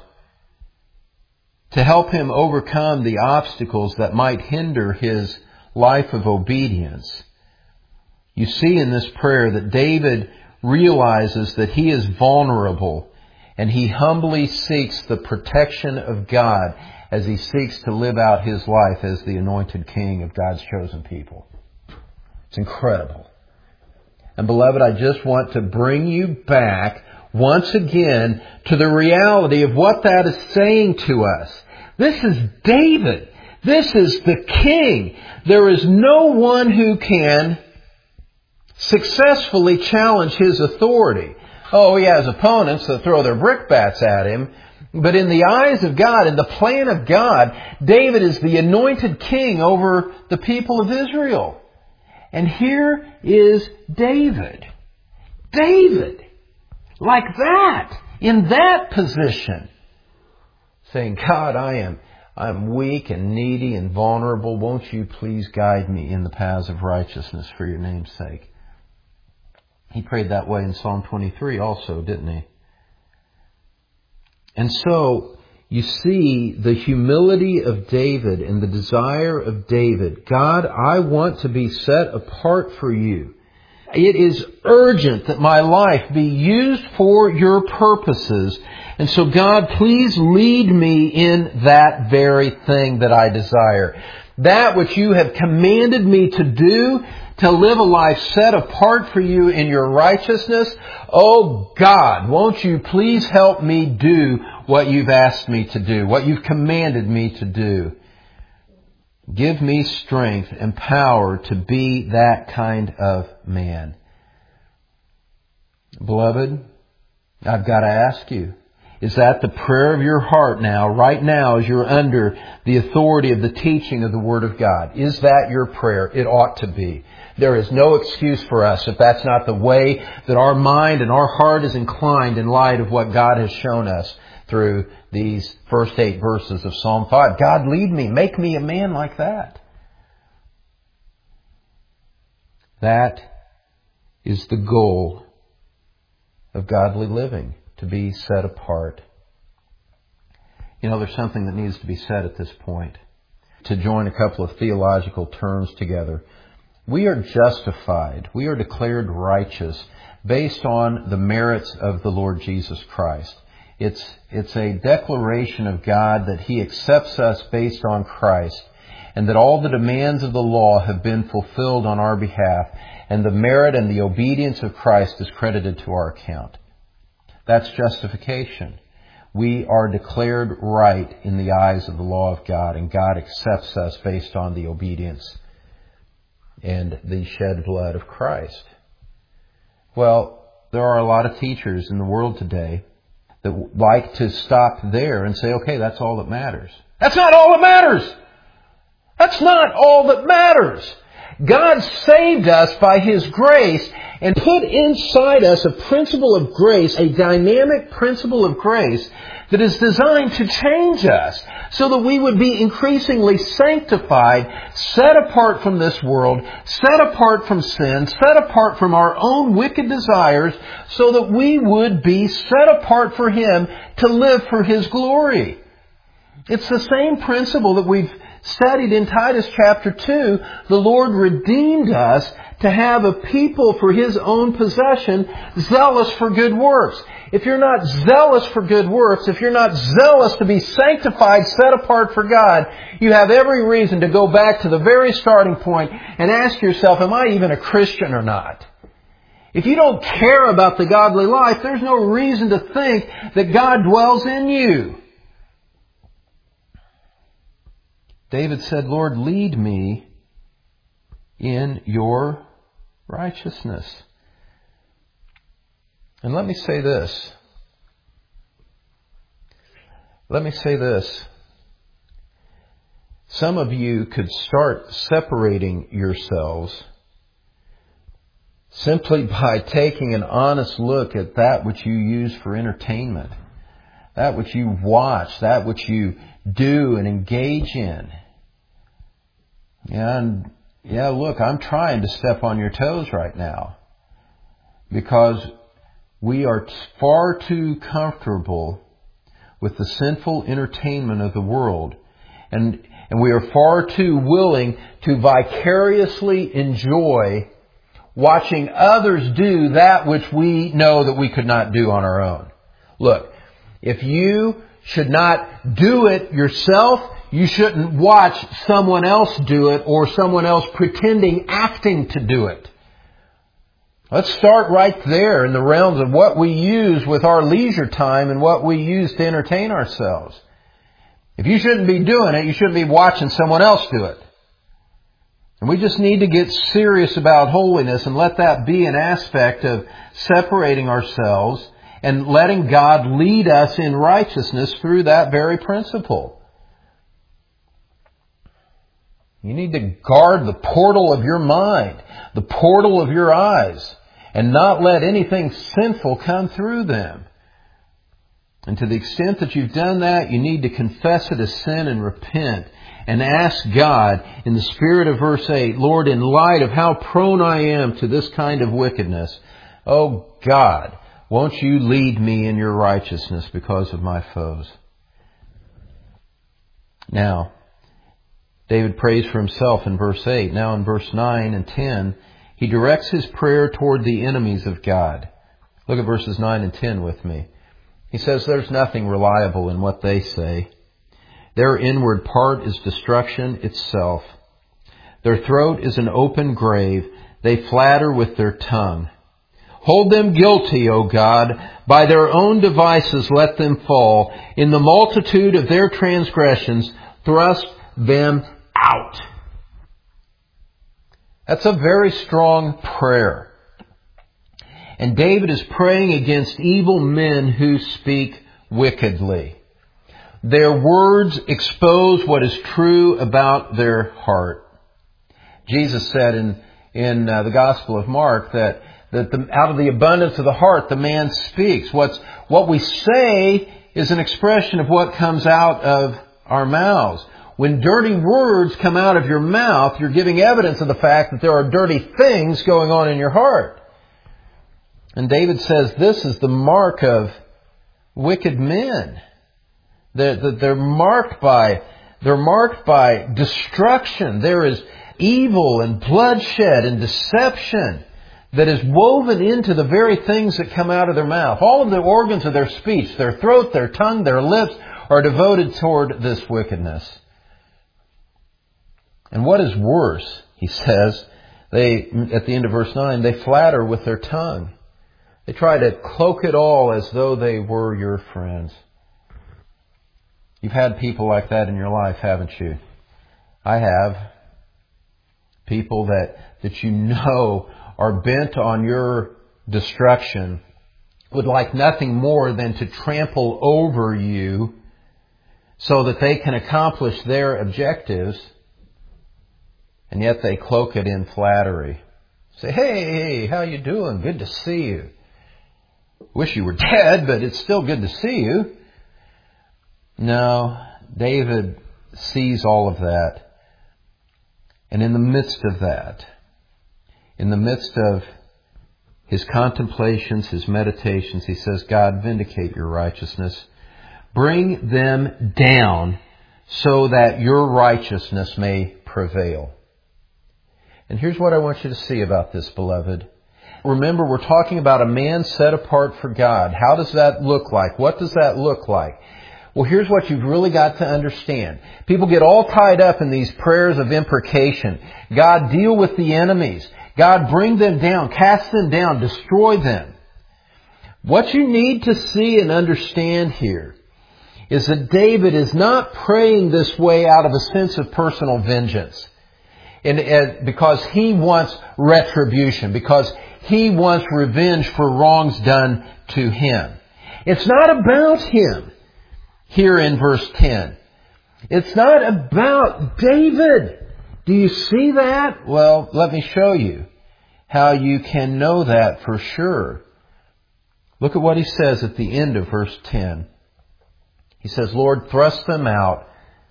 to help him overcome the obstacles that might hinder his life of obedience. You see in this prayer that David realizes that he is vulnerable, and he humbly seeks the protection of God as he seeks to live out his life as the anointed king of God's chosen people. It's incredible. And beloved, I just want to bring you back once again to the reality of what that is saying to us. This is David. This is the king. There is no one who can successfully challenge his authority. Oh, he has opponents that throw their brickbats at him. But in the eyes of God, in the plan of God, David is the anointed king over the people of Israel. And here is David. David, like that, in that position, saying, God, I'm weak and needy and vulnerable. Won't you please guide me in the paths of righteousness for your name's sake? He prayed that way in Psalm 23 also, didn't he? And so, you see the humility of David and the desire of David. God, I want to be set apart for you. It is urgent that my life be used for your purposes. And so God, please lead me in that very thing that I desire. That which you have commanded me to do, to live a life set apart for you in your righteousness. Oh God, won't you please help me do what you've asked me to do, what you've commanded me to do. Give me strength and power to be that kind of man. Beloved, I've got to ask you, is that the prayer of your heart now, right now, as you're under the authority of the teaching of the Word of God? Is that your prayer? It ought to be. There is no excuse for us if that's not the way that our mind and our heart is inclined in light of what God has shown us through these first 8 verses of Psalm 5. God, lead me. Make me a man like that. That is the goal of godly living, to be set apart. You know, there's something that needs to be said at this point. To join a couple of theological terms together. We are justified. We are declared righteous based on the merits of the Lord Jesus Christ. It's a declaration of God that He accepts us based on Christ, and that all the demands of the law have been fulfilled on our behalf, and the merit and the obedience of Christ is credited to our account. That's justification. We are declared right in the eyes of the law of God, and God accepts us based on the obedience and the shed blood of Christ. Well, there are a lot of teachers in the world today that like to stop there and say, okay, that's all that matters. That's not all that matters! That's not all that matters! God saved us by His grace and put inside us a principle of grace, a dynamic principle of grace that is designed to change us so that we would be increasingly sanctified, set apart from this world, set apart from sin, set apart from our own wicked desires, so that we would be set apart for Him to live for His glory. It's the same principle that we've studied in Titus chapter 2. The Lord redeemed us to have a people for His own possession, zealous for good works. If you're not zealous for good works, if you're not zealous to be sanctified, set apart for God, you have every reason to go back to the very starting point and ask yourself, am I even a Christian or not? If you don't care about the godly life, there's no reason to think that God dwells in you. David said, Lord, lead me in your righteousness. And let me say this. Some of you could start separating yourselves simply by taking an honest look at that which you use for entertainment, that which you watch, that which you do and engage in. And look, I'm trying to step on your toes right now because we are far too comfortable with the sinful entertainment of the world. And we are far too willing to vicariously enjoy watching others do that which we know that we could not do on our own. Look, if you should not do it yourself, you shouldn't watch someone else do it or someone else acting to do it. Let's start right there in the realms of what we use with our leisure time and what we use to entertain ourselves. If you shouldn't be doing it, you shouldn't be watching someone else do it. And we just need to get serious about holiness and let that be an aspect of separating ourselves and letting God lead us in righteousness through that very principle. You need to guard the portal of your mind, the portal of your eyes, and not let anything sinful come through them. And to the extent that you've done that, you need to confess it as sin and repent and ask God in the spirit of verse 8, Lord, in light of how prone I am to this kind of wickedness, oh God, Won't you lead me in your righteousness because of my foes? Now, David prays for himself in verse 8. Now in verse 9 and 10, he directs his prayer toward the enemies of God. Look at verses 9 and 10 with me. He says, there's nothing reliable in what they say. Their inward part is destruction itself. Their throat is an open grave. They flatter with their tongue. Hold them guilty, O God. By their own devices let them fall. In the multitude of their transgressions, thrust them out. That's a very strong prayer. And David is praying against evil men who speak wickedly. Their words expose what is true about their heart. Jesus said in the Gospel of Mark that out of the abundance of the heart the man speaks. What we say is an expression of what comes out of our mouths. When dirty words come out of your mouth, you're giving evidence of the fact that there are dirty things going on in your heart. And David says this is the mark of wicked men. They're marked by destruction. There is evil and bloodshed and deception that is woven into the very things that come out of their mouth. All of the organs of their speech, their throat, their tongue, their lips, are devoted toward this wickedness. And what is worse, he says, at the end of verse 9, they flatter with their tongue. They try to cloak it all as though they were your friends. You've had people like that in your life, haven't you? I have. People that you know are bent on your destruction, would like nothing more than to trample over you so that they can accomplish their objectives, and yet they cloak it in flattery. Say, hey, how you doing? Good to see you. Wish you were dead, but it's still good to see you. No, David sees all of that. And in the midst of that, in the midst of his contemplations, his meditations, he says, God, vindicate your righteousness. Bring them down so that your righteousness may prevail. And here's what I want you to see about this, beloved. Remember, we're talking about a man set apart for God. How does that look like? What does that look like? Well, here's what you've really got to understand. People get all tied up in these prayers of imprecation. God, deal with the enemies. God, bring them down, cast them down, destroy them. What you need to see and understand here is that David is not praying this way out of a sense of personal vengeance. Because he wants retribution, because he wants revenge for wrongs done to him. It's not about him here in verse 10. It's not about David. Do you see that? Well, let me show you how you can know that for sure. Look at what he says at the end of verse 10. He says, Lord, thrust them out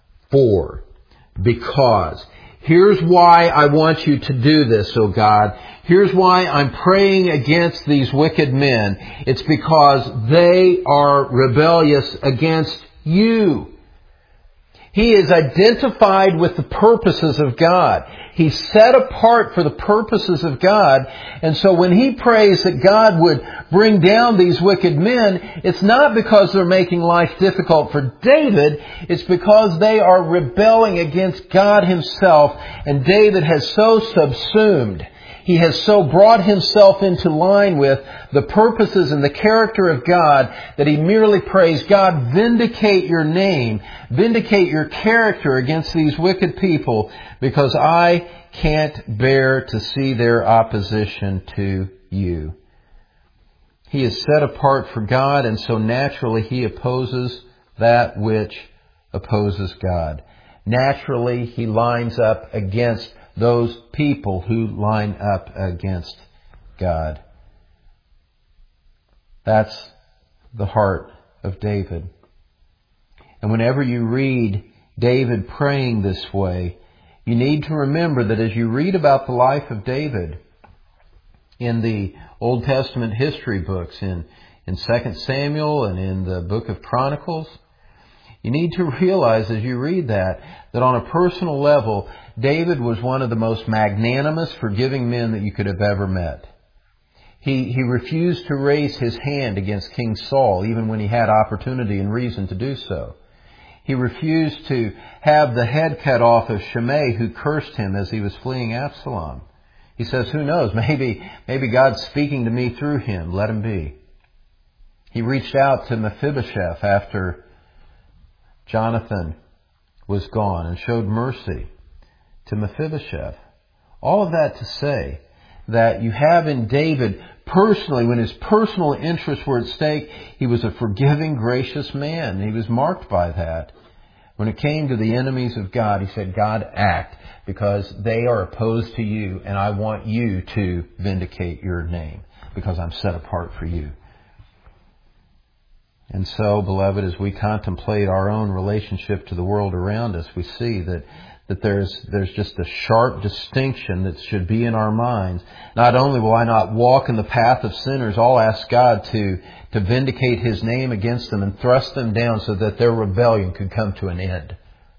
because. Here's why I want you to do this, O God. Here's why I'm praying against these wicked men. It's because they are rebellious against you. He is identified with the purposes of God. He's set apart for the purposes of God. And so when he prays that God would bring down these wicked men, it's not because they're making life difficult for David. It's because they are rebelling against God himself. And David has so subsumed, he has so brought himself into line with the purposes and the character of God that he merely prays, God, vindicate your name, vindicate your character against these wicked people, because I can't bear to see their opposition to you. He is set apart for God, and so naturally he opposes that which opposes God. Naturally he lines up against those people who line up against God. That's the heart of David. And whenever you read David praying this way, you need to remember that as you read about the life of David in the Old Testament history books, in in 2 Samuel and in the book of Chronicles. You need to realize as you read that on a personal level, David was one of the most magnanimous, forgiving men that you could have ever met. He refused to raise his hand against King Saul, even when he had opportunity and reason to do so. He refused to have the head cut off of Shimei, who cursed him as he was fleeing Absalom. He says, who knows, maybe God's speaking to me through him. Let him be. He reached out to Mephibosheth after Jonathan was gone and showed mercy to Mephibosheth. All of that to say that you have in David personally, when his personal interests were at stake, he was a forgiving, gracious man. He was marked by that. When it came to the enemies of God, he said, God, act, because they are opposed to you, and I want you to vindicate your name, because I'm set apart for you. And so, beloved, as we contemplate our own relationship to the world around us, we see that there's just a sharp distinction that should be in our minds. Not only will I not walk in the path of sinners, I'll ask God to vindicate His name against them and thrust them down so that their rebellion could come to an end.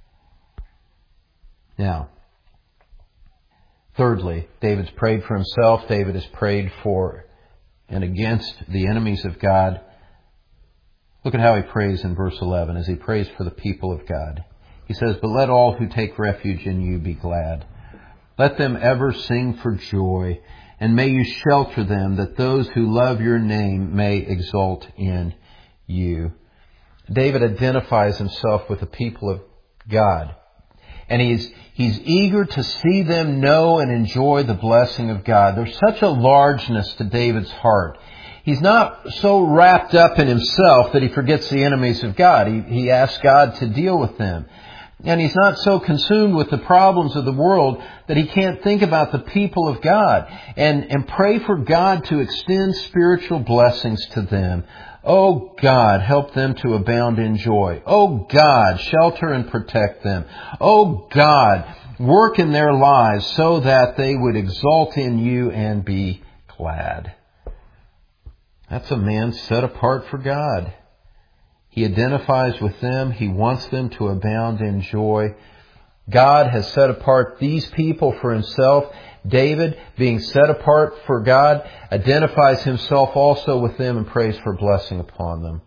Now, thirdly, David's prayed for himself. David has prayed for and against the enemies of God. Look at how he prays in verse 11 as he prays for the people of God. He says, but let all who take refuge in you be glad. Let them ever sing for joy, and may you shelter them, that those who love your name may exult in you. David identifies himself with the people of God. And he's eager to see them know and enjoy the blessing of God. There's such a largeness to David's heart. He's not so wrapped up in himself that he forgets the enemies of God. He asks God to deal with them. And he's not so consumed with the problems of the world that he can't think about the people of God and pray for God to extend spiritual blessings to them. Oh God, help them to abound in joy. Oh God, shelter and protect them. Oh God, work in their lives so that they would exult in you and be glad. That's a man set apart for God. He identifies with them. He wants them to abound in joy. God has set apart these people for Himself. David, being set apart for God, identifies himself also with them and prays for blessing upon them.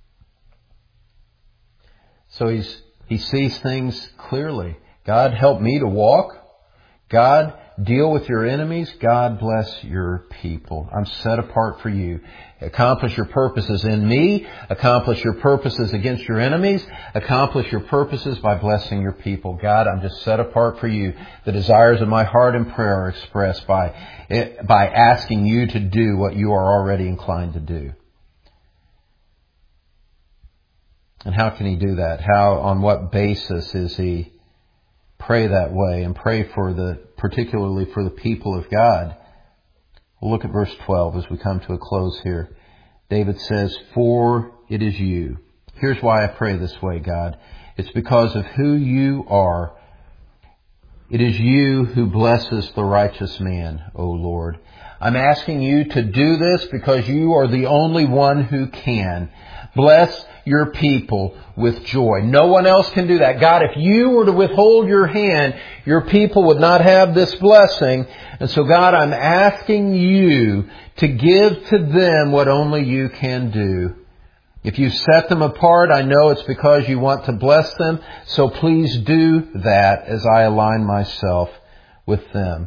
So he sees things clearly. God, help me to walk. God, deal with your enemies. God, bless your people. I'm set apart for you. Accomplish your purposes in me. Accomplish your purposes against your enemies. Accomplish your purposes by blessing your people. God, I'm just set apart for you. The desires of my heart and prayer are expressed by asking you to do what you are already inclined to do. And how can he do that? On what basis is he pray that way and pray particularly for the people of God? We'll look at verse 12 as we come to a close here. David says, for it is you. Here's why I pray this way, God. It's because of who you are. It is you who blesses the righteous man, O Lord. I'm asking you to do this because you are the only one who can. Bless your people with joy. No one else can do that. God, if you were to withhold your hand, your people would not have this blessing. And so, God, I'm asking you to give to them what only you can do. If you set them apart, I know it's because you want to bless them. So please do that as I align myself with them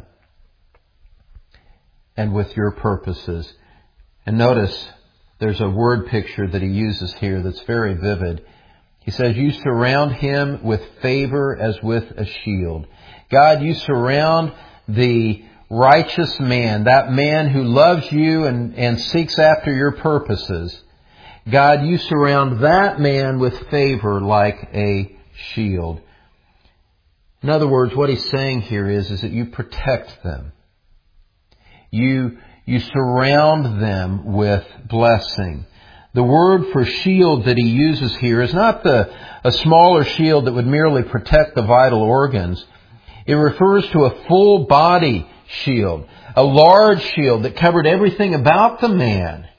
and with your purposes. And notice, there's a word picture that he uses here that's very vivid. He says, you surround him with favor as with a shield. God, you surround the righteous man, that man who loves you and seeks after your purposes. God, you surround that man with favor like a shield. In other words, what he's saying here is that you protect them. You surround them with blessing. The word for shield that he uses here is not a smaller shield that would merely protect the vital organs. It refers to a full body shield, a large shield that covered everything about the man.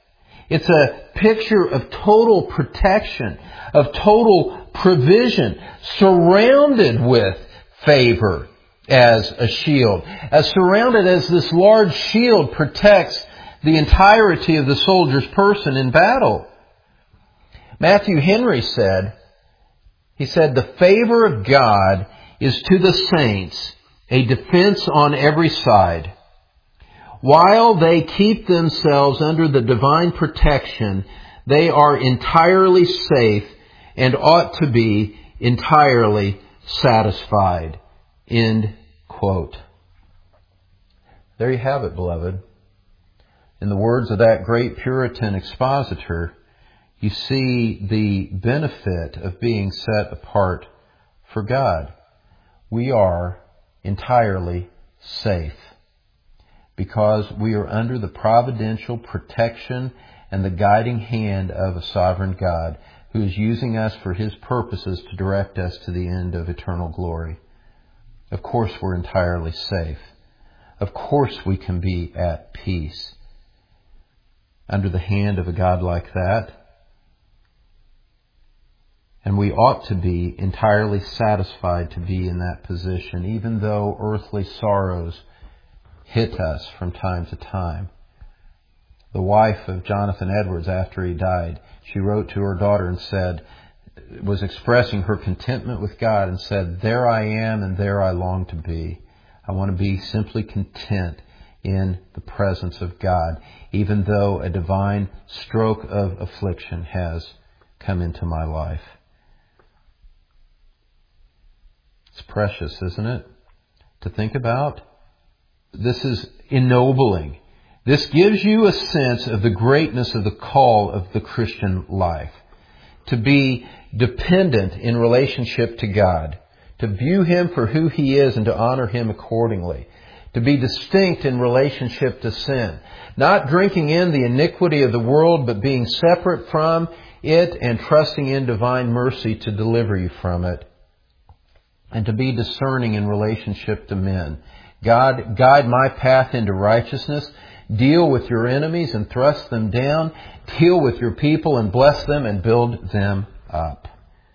It's a picture of total protection, of total provision, surrounded with favor as a shield. As surrounded as this large shield protects the entirety of the soldier's person in battle. Matthew Henry said, the favor of God is to the saints a defense on every side. While they keep themselves under the divine protection, they are entirely safe and ought to be entirely satisfied. End quote. There you have it, beloved. In the words of that great Puritan expositor, you see the benefit of being set apart for God. We are entirely safe because we are under the providential protection and the guiding hand of a sovereign God who is using us for His purposes to direct us to the end of eternal glory. Of course we're entirely safe. Of course we can be at peace under the hand of a God like that. And we ought to be entirely satisfied to be in that position, even though earthly sorrows hit us from time to time. The wife of Jonathan Edwards, after he died, she wrote to her daughter and was expressing her contentment with God and said, "There I am and there I long to be. I want to be simply content in the presence of God, even though a divine stroke of affliction has come into my life." It's precious, isn't it? To think about. This is ennobling. This gives you a sense of the greatness of the call of the Christian life. To be dependent in relationship to God. To view Him for who He is and to honor Him accordingly. To be distinct in relationship to sin. Not drinking in the iniquity of the world, but being separate from it and trusting in divine mercy to deliver you from it. And to be discerning in relationship to men. God, guide my path into righteousness. Deal with your enemies and thrust them down. Deal with your people and bless them and build them up.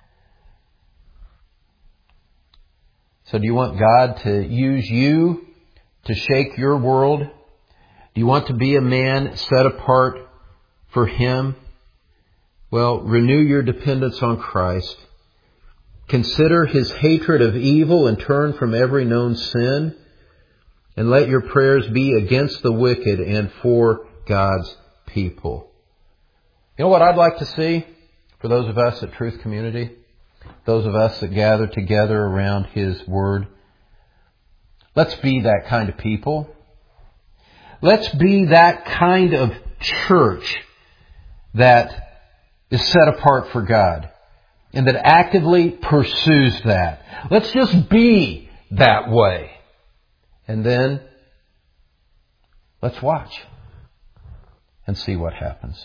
So do you want God to use you to shake your world? Do you want to be a man set apart for Him? Well, renew your dependence on Christ. Consider His hatred of evil and turn from every known sin. And let your prayers be against the wicked and for God's people. You know what I'd like to see for those of us at Truth Community? Those of us that gather together around His Word. Let's be that kind of people. Let's be that kind of church that is set apart for God and that actively pursues that. Let's just be that way. And then let's watch and see what happens.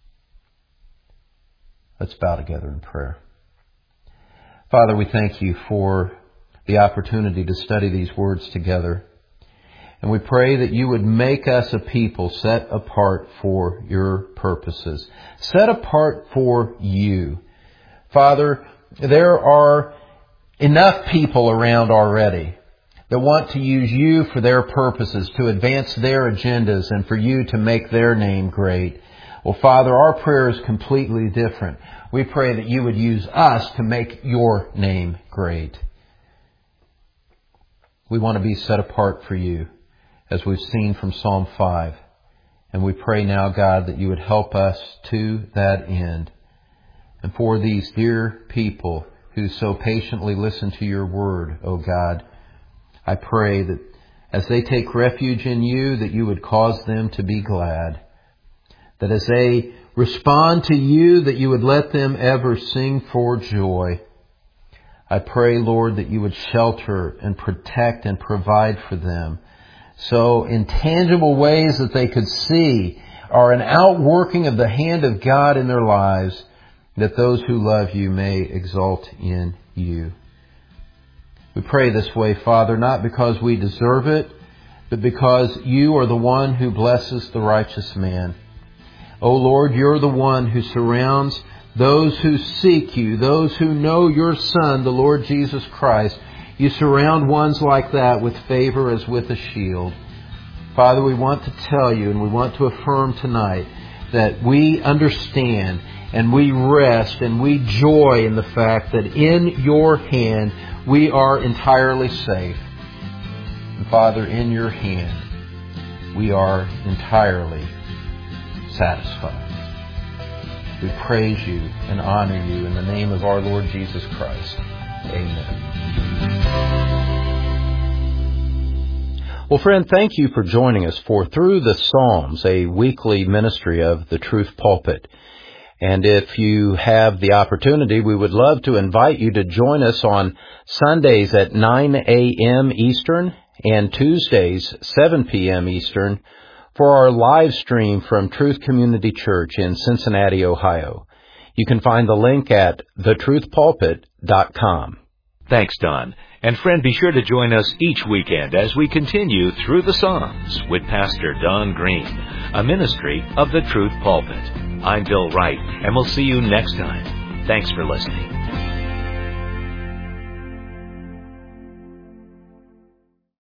Let's bow together in prayer. Father, we thank You for the opportunity to study these words together. And we pray that You would make us a people set apart for Your purposes. Set apart for You. Father, there are enough people around already that want to use You for their purposes, to advance their agendas, and for You to make their name great. Well, Father, our prayer is completely different. We pray that You would use us to make Your name great. We want to be set apart for You, as we've seen from Psalm 5. And we pray now, God, that You would help us to that end. And for these dear people who so patiently listen to Your word, O God, I pray that as they take refuge in You, that You would cause them to be glad. That as they respond to You, that You would let them ever sing for joy. I pray, Lord, that You would shelter and protect and provide for them. So in tangible ways that they could see are an outworking of the hand of God in their lives, that those who love You may exult in You. We pray this way, Father, not because we deserve it, but because You are the one who blesses the righteous man. O Lord, You're the one who surrounds those who seek You, those who know Your Son, the Lord Jesus Christ. You surround ones like that with favor as with a shield. Father, we want to tell You and we want to affirm tonight that we understand and we rest and we joy in the fact that in Your hand we are entirely safe. And Father, in Your hand we are entirely satisfied. We praise You and honor You in the name of our Lord Jesus Christ. Amen. Well, friend, thank you for joining us for Through the Psalms, a weekly ministry of the Truth Pulpit. And if you have the opportunity, we would love to invite you to join us on Sundays at 9 a.m. Eastern and Tuesdays 7 p.m. Eastern for our live stream from Truth Community Church in Cincinnati, Ohio. You can find the link at thetruthpulpit.com. Thanks, Don. And friend, be sure to join us each weekend as we continue Through the Psalms with Pastor Don Green, a ministry of the Truth Pulpit. I'm Bill Wright, and we'll see you next time. Thanks for listening.